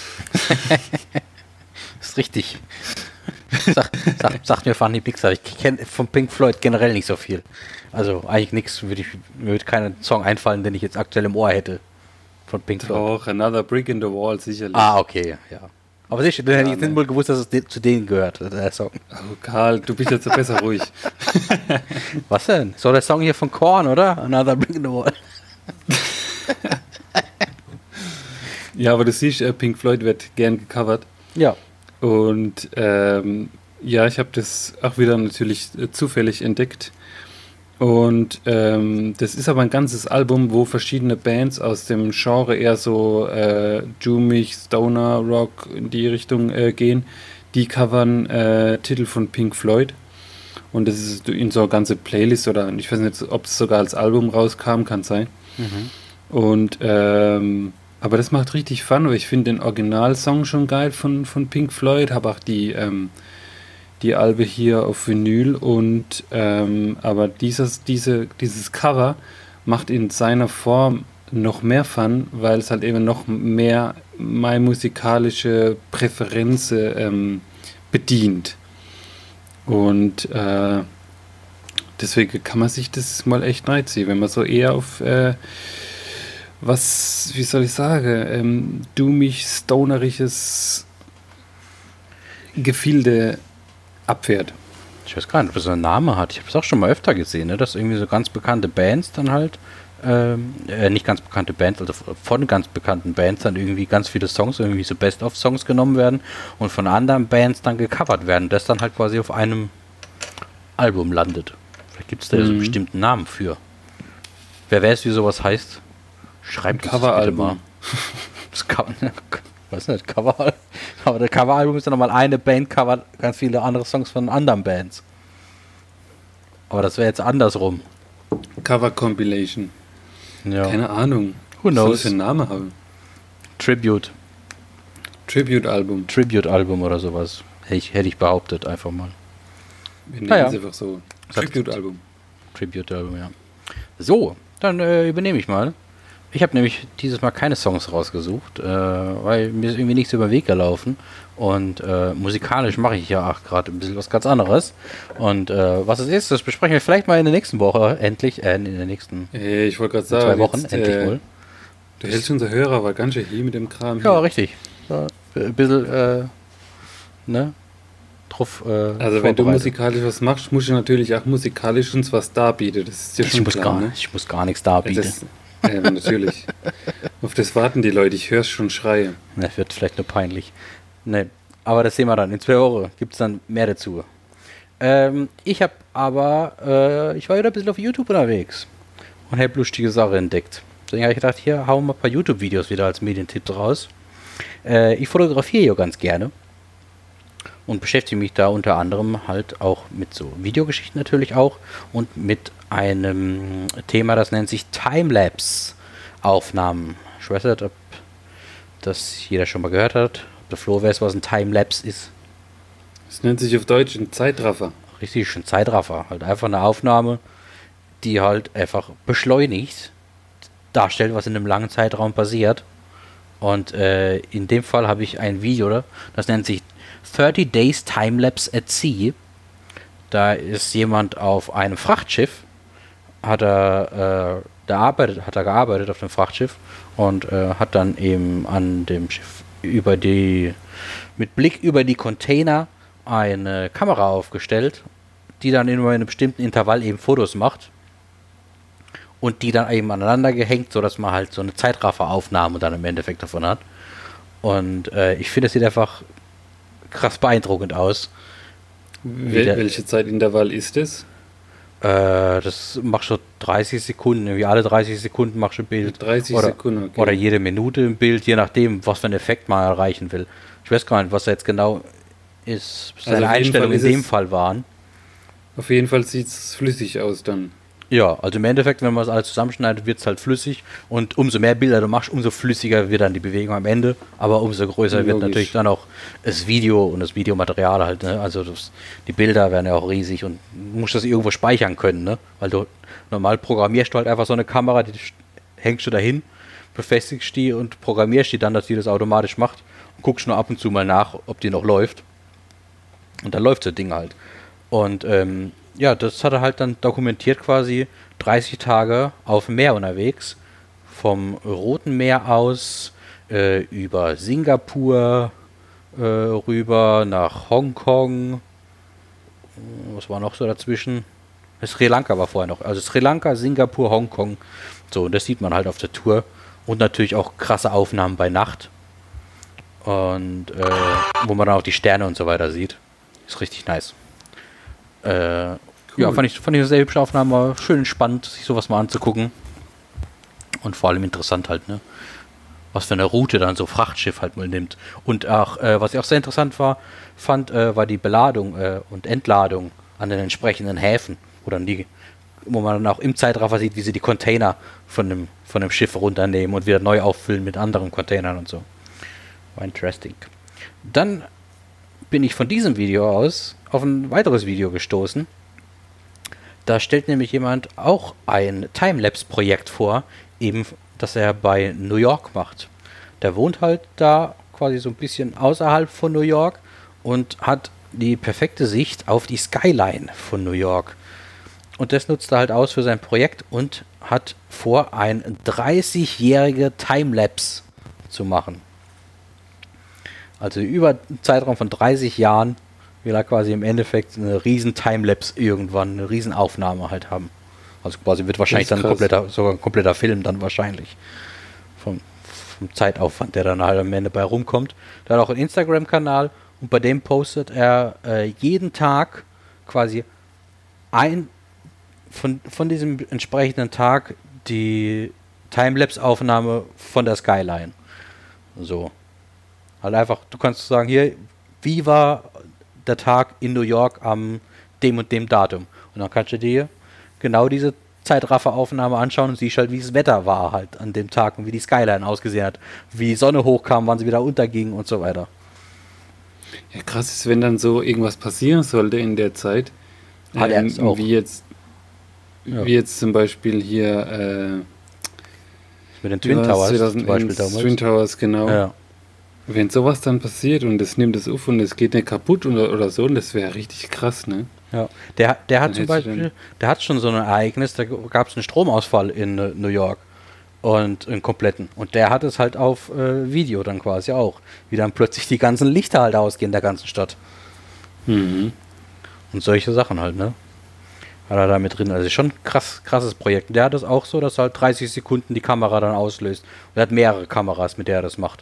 Ist richtig. Sag, sag, sagt mir Fanny Pixar, ich kenne von Pink Floyd generell nicht so viel. Also eigentlich nichts, würde ich, mir würde keinen Song einfallen, den ich jetzt aktuell im Ohr hätte von Pink Floyd. Doch, Another Brick in the Wall, sicherlich. Ah, okay, ja. Aber sicher, dann hätte ich jetzt nicht mal gewusst, dass es de- zu denen gehört, der Song. Oh, Karl, du bist jetzt so besser ruhig. Was denn? So der Song hier von Korn, oder? Another Brick in the Wall. Ja, aber du siehst, äh, Pink Floyd wird gern gecovert. Ja. Und ähm, ja, ich habe das auch wieder natürlich äh, zufällig entdeckt. Und ähm, das ist aber ein ganzes Album, wo verschiedene Bands aus dem Genre eher so äh, Doomig, Stoner, Rock in die Richtung äh, gehen. Die covern äh, Titel von Pink Floyd. Und das ist in so eine ganze Playlist oder ich weiß nicht, ob es sogar als Album rauskam, kann sein. Mhm. Und ähm, aber das macht richtig Fun, weil ich finde den Originalsong schon geil von, von Pink Floyd, habe auch die ähm, die Albe hier auf Vinyl und ähm, aber dieses, diese, dieses Cover macht in seiner Form noch mehr Fun, weil es halt eben noch mehr meine musikalische Präferenzen ähm, bedient. Und äh, deswegen kann man sich das mal echt reinziehen, wenn man so eher auf äh, was, wie soll ich sagen, ähm, doomig, stonerisches Gefilde abfährt. Ich weiß gar nicht, ob das so einen Namen hat. Ich habe es auch schon mal öfter gesehen, ne? Dass irgendwie so ganz bekannte Bands dann halt, ähm, äh, nicht ganz bekannte Bands, also von ganz bekannten Bands dann irgendwie ganz viele Songs, irgendwie so Best-of-Songs genommen werden und von anderen Bands dann gecovert werden, das dann halt quasi auf einem Album landet. Vielleicht gibt es da ja so einen Mhm. bestimmten Namen für. Wer weiß, wie sowas heißt, schreibt es bitte Coveralbum. mal. Das Cover, weiß nicht, Cover, aber das Coveralbum ist dann nochmal eine Band covert ganz viele andere Songs von anderen Bands. Aber das wäre jetzt andersrum. Cover Compilation. Ja. Keine Ahnung. Who Was soll knows? das für einen Namen haben? Tribute. Tribute-Album. Tribute-Album oder sowas. Hätte ich, hätte ich behauptet, einfach mal. Wir nennen Naja. es einfach so. Sagt- Tribute-Album. Tribute-Album, ja. So, dann äh, übernehme ich mal. Ich habe nämlich dieses Mal keine Songs rausgesucht, äh, weil mir ist irgendwie nichts über den Weg gelaufen. Und äh, musikalisch mache ich ja auch gerade ein bisschen was ganz anderes. Und äh, was es ist, das besprechen wir vielleicht mal in der nächsten Woche, endlich, äh, in der nächsten Ey, ich wollte gerade zwei sagen, Wochen, jetzt, endlich äh, wohl. du hältst unser Hörer aber ganz schön hier mit dem Kram. Ja, hier. richtig. Ja, ein bisschen, äh, ne? Drauf, äh, Also wenn du vorbereitet. musikalisch was machst, musst du natürlich auch musikalisch uns was darbieten. Das ist dir ich schon muss, klar, gar, ne? ich muss gar nichts Ja, darbieten. das, äh, natürlich. Auf das warten die Leute. Ich höre schon Schreie. Das wird vielleicht nur peinlich. Ne, aber das sehen wir dann. In zwei Wochen gibt es dann mehr dazu. Ähm, ich habe aber, äh, ich war wieder ein bisschen auf YouTube unterwegs und habe lustige Sachen entdeckt. Deswegen habe ich gedacht, hier hauen wir ein paar YouTube-Videos wieder als Medientipp raus. Äh, ich fotografiere ja ganz gerne und beschäftige mich da unter anderem halt auch mit so Videogeschichten natürlich auch und mit einem Thema, das nennt sich Timelapse-Aufnahmen. Ich weiß nicht, ob das jeder schon mal gehört hat. Ob der Flo weiß, was ein Timelapse ist. Das nennt sich auf Deutsch ein Zeitraffer. Richtig schön Zeitraffer. Halt einfach eine Aufnahme, die halt einfach beschleunigt darstellt, was in einem langen Zeitraum passiert. Und äh, in dem Fall habe ich ein Video, das nennt sich thirty Days Timelapse at Sea. Da ist jemand auf einem Frachtschiff, hat er, äh, da arbeitet, hat er gearbeitet auf dem Frachtschiff und äh, hat dann eben an dem Schiff über die, mit Blick über die Container eine Kamera aufgestellt, die dann in einem bestimmten Intervall eben Fotos macht und die dann eben aneinander gehängt, sodass man halt so eine Zeitrafferaufnahme dann im Endeffekt davon hat. Und äh, ich finde, es sieht einfach krass beeindruckend aus. Wel der- welche Zeitintervall ist es? Äh, das machst du dreißig Sekunden, irgendwie alle dreißig Sekunden machst du ein Bild. dreißig oder, Sekunden, okay. Oder jede Minute ein Bild, je nachdem, was für einen Effekt man erreichen will. Ich weiß gar nicht, was da jetzt genau ist, seine Also auf jeden Einstellungen Fall in ist dem es- Fall waren. Auf jeden Fall sieht es flüssig aus dann. Ja, also im Endeffekt, wenn man es alles zusammenschneidet, wird es halt flüssig und umso mehr Bilder du machst, umso flüssiger wird dann die Bewegung am Ende, aber umso größer wird Logisch. natürlich dann auch das Video und das Videomaterial halt, ne? Also das, die Bilder werden ja auch riesig und du musst das irgendwo speichern können, ne? Weil du normal programmierst du halt einfach so eine Kamera, die hängst du dahin, befestigst die und programmierst die dann, dass die das automatisch macht und guckst nur ab und zu mal nach, ob die noch läuft. Und dann läuft so ein Ding halt. Und ähm, ja, das hat er halt dann dokumentiert quasi dreißig Tage auf dem Meer unterwegs. Vom Roten Meer aus äh, über Singapur äh, rüber nach Hongkong. Was war noch so dazwischen? Sri Lanka war vorher noch. Also Sri Lanka, Singapur, Hongkong. So, und das sieht man halt auf der Tour. Und natürlich auch krasse Aufnahmen bei Nacht. Und äh, wo man dann auch die Sterne und so weiter sieht. Ist richtig nice. Äh, Ja, fand ich, fand ich eine sehr hübsche Aufnahme, schön spannend, sich sowas mal anzugucken. Und vor allem interessant halt, ne? Was für eine Route dann so Frachtschiff halt mal nimmt. Und auch, äh, was ich auch sehr interessant war, fand, äh, war die Beladung äh, und Entladung an den entsprechenden Häfen. Oder die, wo man dann auch im Zeitraffer sieht, wie sie die Container von dem, von dem Schiff runternehmen und wieder neu auffüllen mit anderen Containern und so. War interesting. Dann bin ich von diesem Video aus auf ein weiteres Video gestoßen. Da stellt nämlich jemand auch ein Timelapse-Projekt vor, eben, das er bei New York macht. Der wohnt halt da quasi so ein bisschen außerhalb von New York und hat die perfekte Sicht auf die Skyline von New York. Und das nutzt er halt aus für sein Projekt und hat vor, ein dreißigjährige Timelapse zu machen. Also über einen Zeitraum von dreißig Jahren will er quasi im Endeffekt eine riesen Timelapse irgendwann, eine riesen Aufnahme halt haben. Also quasi wird wahrscheinlich dann ein kompletter, sogar ein kompletter Film dann wahrscheinlich. Vom, vom Zeitaufwand, der dann halt am Ende bei rumkommt. Der hat auch einen Instagram-Kanal und bei dem postet er äh, jeden Tag quasi ein von, von diesem entsprechenden Tag die Timelapse-Aufnahme von der Skyline. So. Halt einfach, du kannst sagen, hier, wie war der Tag in New York am dem und dem Datum? Und dann kannst du dir genau diese Zeitrafferaufnahme anschauen und siehst halt, wie das Wetter war halt an dem Tag und wie die Skyline ausgesehen hat, wie die Sonne hochkam, wann sie wieder unterging und so weiter. Ja, krass ist, wenn dann so irgendwas passieren sollte in der Zeit. Hat er es auch. Wie jetzt, Ja. wie jetzt zum Beispiel hier äh, Mit den Twin Towers zum Beispiel damals. Twin Towers, genau. Ja. Wenn sowas dann passiert und es nimmt es auf und es geht nicht kaputt oder, oder so, das wäre richtig krass, ne? Ja, der, der hat Dann zum hättest du Beispiel, der hat schon so ein Ereignis, da gab es einen Stromausfall in äh, New York und einen kompletten. Und der hat es halt auf äh, Video dann quasi auch, wie dann plötzlich die ganzen Lichter halt ausgehen der ganzen Stadt. Mhm. Und solche Sachen halt, ne? Hat er da mit drin. Also schon krass, krasses Projekt. Der hat es auch so, dass er halt dreißig Sekunden die Kamera dann auslöst. Und er hat mehrere Kameras, mit der er das macht.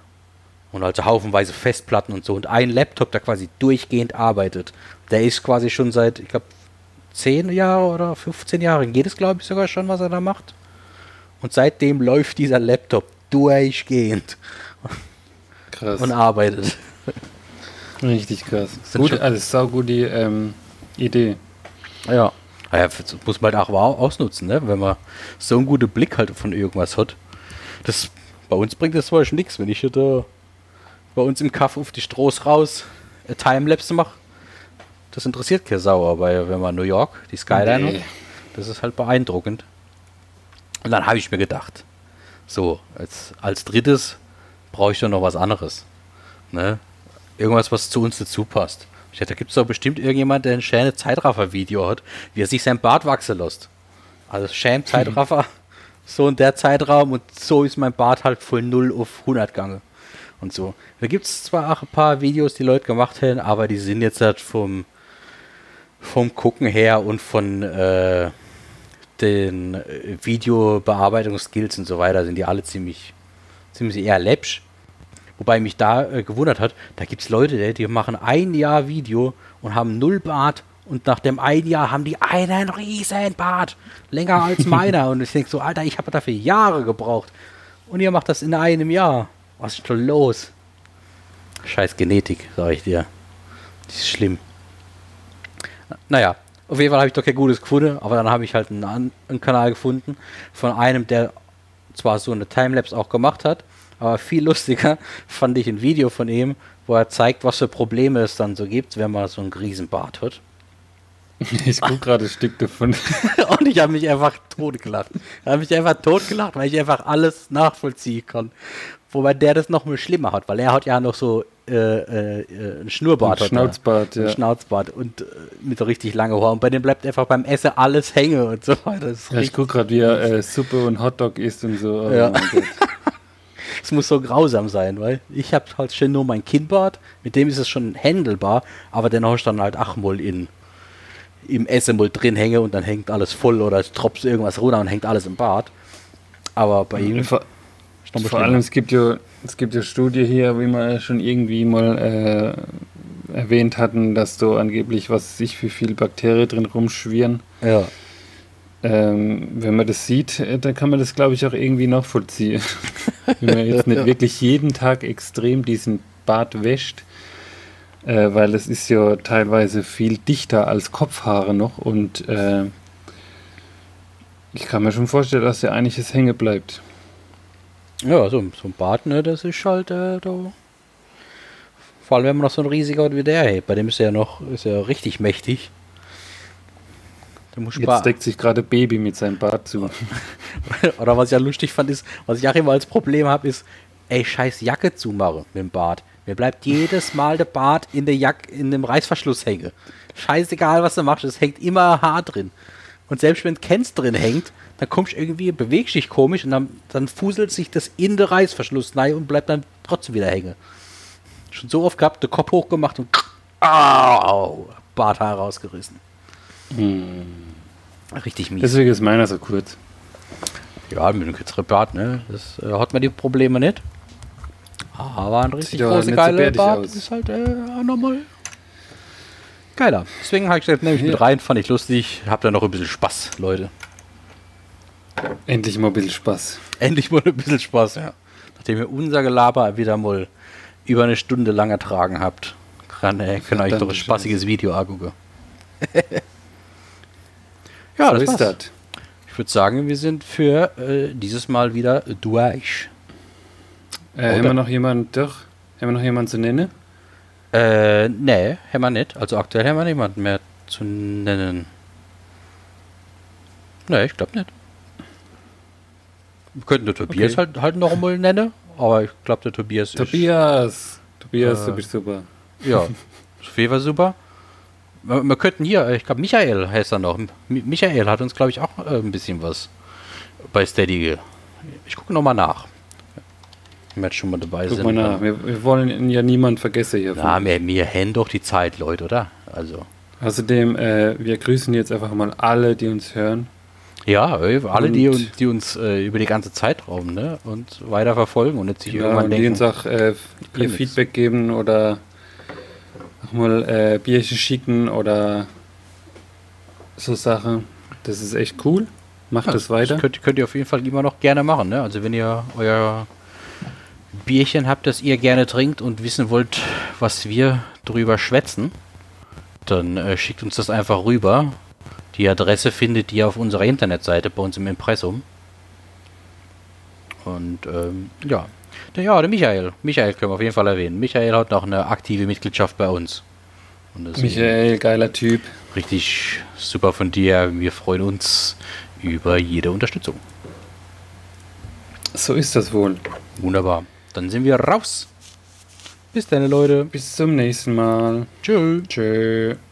Und also haufenweise Festplatten und so. Und ein Laptop, der quasi durchgehend arbeitet. Der ist quasi schon seit, ich glaube, zehn Jahre oder fünfzehn Jahren. Geht es, glaube ich, sogar schon, was er da macht. Und seitdem läuft dieser Laptop durchgehend. Krass. Und arbeitet. Richtig krass. Sind Gut, schon- also saugute ähm, Idee. Ja. Naja, das muss man halt auch ausnutzen, ne? Wenn man so einen guten Blick halt von irgendwas hat. Das, bei uns bringt das zum Beispiel nichts, wenn ich hier da bei uns im Kaff auf die Stroß raus eine Timelapse mache. Das interessiert keine Sau, aber wenn man New York, die Skyline Nee. hat, das ist halt beeindruckend. Und dann habe ich mir gedacht, so, als, als drittes brauche ich doch noch was anderes. Ne? Irgendwas, was zu uns dazu passt. Ich dachte, da gibt es doch bestimmt irgendjemand, der ein schönes Zeitraffer-Video hat, wie er sich sein Bart wachsen lässt. Also schön Zeitraffer, so in der Zeitraum und so ist mein Bart halt von null auf hundert gegangen. Und so. Da gibt es zwar auch ein paar Videos, die Leute gemacht haben, aber die sind jetzt halt vom, vom Gucken her und von äh, den äh, Videobearbeitungsskills und so weiter sind die alle ziemlich, ziemlich eher läppsch. Wobei mich da äh, gewundert hat, da gibt es Leute, die, die machen ein Jahr Video und haben null Bart und nach dem ein Jahr haben die einen riesen Bart. Länger als meiner. Und ich denke so, Alter, ich habe dafür Jahre gebraucht. Und ihr macht das in einem Jahr. Was ist denn los? Scheiß Genetik, sag ich dir. Die ist schlimm. Naja, auf jeden Fall habe ich doch kein gutes gefunden, aber dann habe ich halt einen, an- einen Kanal gefunden von einem, der zwar so eine Timelapse auch gemacht hat, aber viel lustiger fand ich ein Video von ihm, wo er zeigt, was für Probleme es dann so gibt, wenn man so einen Riesenbart hat. Ich gucke gerade ein Stück davon. Und ich habe mich einfach totgelacht. Ich habe mich einfach totgelacht, weil ich einfach alles nachvollziehen kann. Wobei der das noch mal schlimmer hat, weil er hat ja noch so äh, äh, einen Schnurrbart. Ein Schnauzbart, ja. ja. Ein Schnauzbart und äh, mit so richtig lange Haaren. Und bei dem bleibt einfach beim Essen alles hängen und so weiter. Das, ist Ja, ich richtig- gucke gerade, wie er äh, Suppe und Hotdog isst und so. Oh Ja. mein Gott. das muss so grausam sein, weil ich habe halt schon nur mein Kinnbart, mit dem ist es schon handelbar, aber den habe ich dann halt auch mal in im Essen mal drin hänge und dann hängt alles voll oder es tropft irgendwas runter und hängt alles im Bart. Aber bei ihm Vor, ist noch mal vor schlimmer. allem, es gibt ja es gibt ja Studie hier, wie man schon irgendwie mal äh, erwähnt hatten, dass da angeblich, was sich für viele Bakterien drin rumschwirren. Ja. Ähm, wenn man das sieht, äh, dann kann man das, glaube ich, auch irgendwie nachvollziehen. Wenn man jetzt nicht wirklich jeden Tag extrem diesen Bart wäscht, äh, weil es ist ja teilweise viel dichter als Kopfhaare noch und äh, ich kann mir schon vorstellen, dass ja einiges hängen bleibt. Ja, so, so ein Bart, ne, das ist halt äh, da. Vor allem, wenn man noch so ein riesiger hat wie der, hey, bei dem ist er ja noch, ist er richtig mächtig. Der muss Jetzt sparen. deckt sich gerade Baby mit seinem Bart zu. Oder was ich ja lustig fand, ist, was ich auch immer als Problem habe, ist, ey, scheiß Jacke zumachen mit dem Bart. Mir bleibt jedes Mal der Bart in der Jacke, in dem Reißverschluss hängen. Scheißegal, was du machst, es hängt immer Haar drin. Und selbst wenn Kens drin hängt, dann kommst du irgendwie, bewegst dich komisch und dann, dann fuselt sich das in den Reißverschluss rein und bleibt dann trotzdem wieder hängen. Schon so oft gehabt, den Kopf hochgemacht und au, Barthaar rausgerissen. Hm. Richtig mies. Deswegen ist meiner so kurz. Ja, mit einem kürzeren Bart, ne? Das äh, hat man die Probleme nicht. Aber ein richtig Sieht aber großer, nicht so geiler bärtig Bart aus. ist halt äh, nochmal geiler. Deswegen habe ich gesagt, nehme ich mit Ja. rein, fand ich lustig. Habt da noch ein bisschen Spaß, Leute. Endlich mal ein bisschen Spaß. Endlich mal ein bisschen Spaß, ja. Nachdem ihr unser Gelaber wieder mal über eine Stunde lang ertragen habt, kann, äh, könnt ihr euch doch ein Verdammte spaßiges Video angucken. ja, So das ist war's. das. Ich würde sagen, wir sind für äh, dieses Mal wieder durch. Äh, haben wir noch jemanden, doch, haben wir noch jemanden zu nennen? Äh, nee, haben wir nicht. Also aktuell haben wir niemanden mehr zu nennen. Nee, ich glaube nicht. Wir könnten den Tobias Okay. halt, halt noch einmal nennen, aber ich glaube, der Tobias Tobias. Tobias, Äh, du bist super. ist... Ja, Sophie war super. Wir, wir könnten hier, ich glaube, Michael heißt er noch. Mi- Michael hat uns, glaube ich, auch äh, ein bisschen was bei Steady. Ich gucke nochmal nach. Wenn wir jetzt schon mal dabei Guck sind. mal nach. Wir, wir wollen ja niemand vergessen hier. Na, wir, wir haben doch die Zeit, Leute, oder? Also... Außerdem, äh, wir grüßen jetzt einfach mal alle, die uns hören. Ja, äh, alle, die, Und- un- die uns äh, über die ganze Zeitraum ne, und weiter verfolgen und jetzt sich Ja, irgendwann und die denken, uns auch äh, ihr können nix. Feedback geben oder auch mal äh, Bierchen schicken oder so Sachen. Das ist echt cool. Macht ja, das weiter. Das könnt, könnt ihr auf jeden Fall immer noch gerne machen. Ne? Also wenn ihr euer Bierchen habt, das ihr gerne trinkt und wissen wollt, was wir drüber schwätzen, dann äh, schickt uns das einfach rüber. Die Adresse findet ihr auf unserer Internetseite bei uns im Impressum. Und ähm, ja. Der, ja, der Michael. Michael können wir auf jeden Fall erwähnen. Michael hat noch eine aktive Mitgliedschaft bei uns. Und das ist Michael, geiler Typ. richtig super von dir. Wir freuen uns über jede Unterstützung. So ist das wohl. Wunderbar. Dann sind wir raus. Bis dann, Leute. Bis zum nächsten Mal. Tschö. Tschö.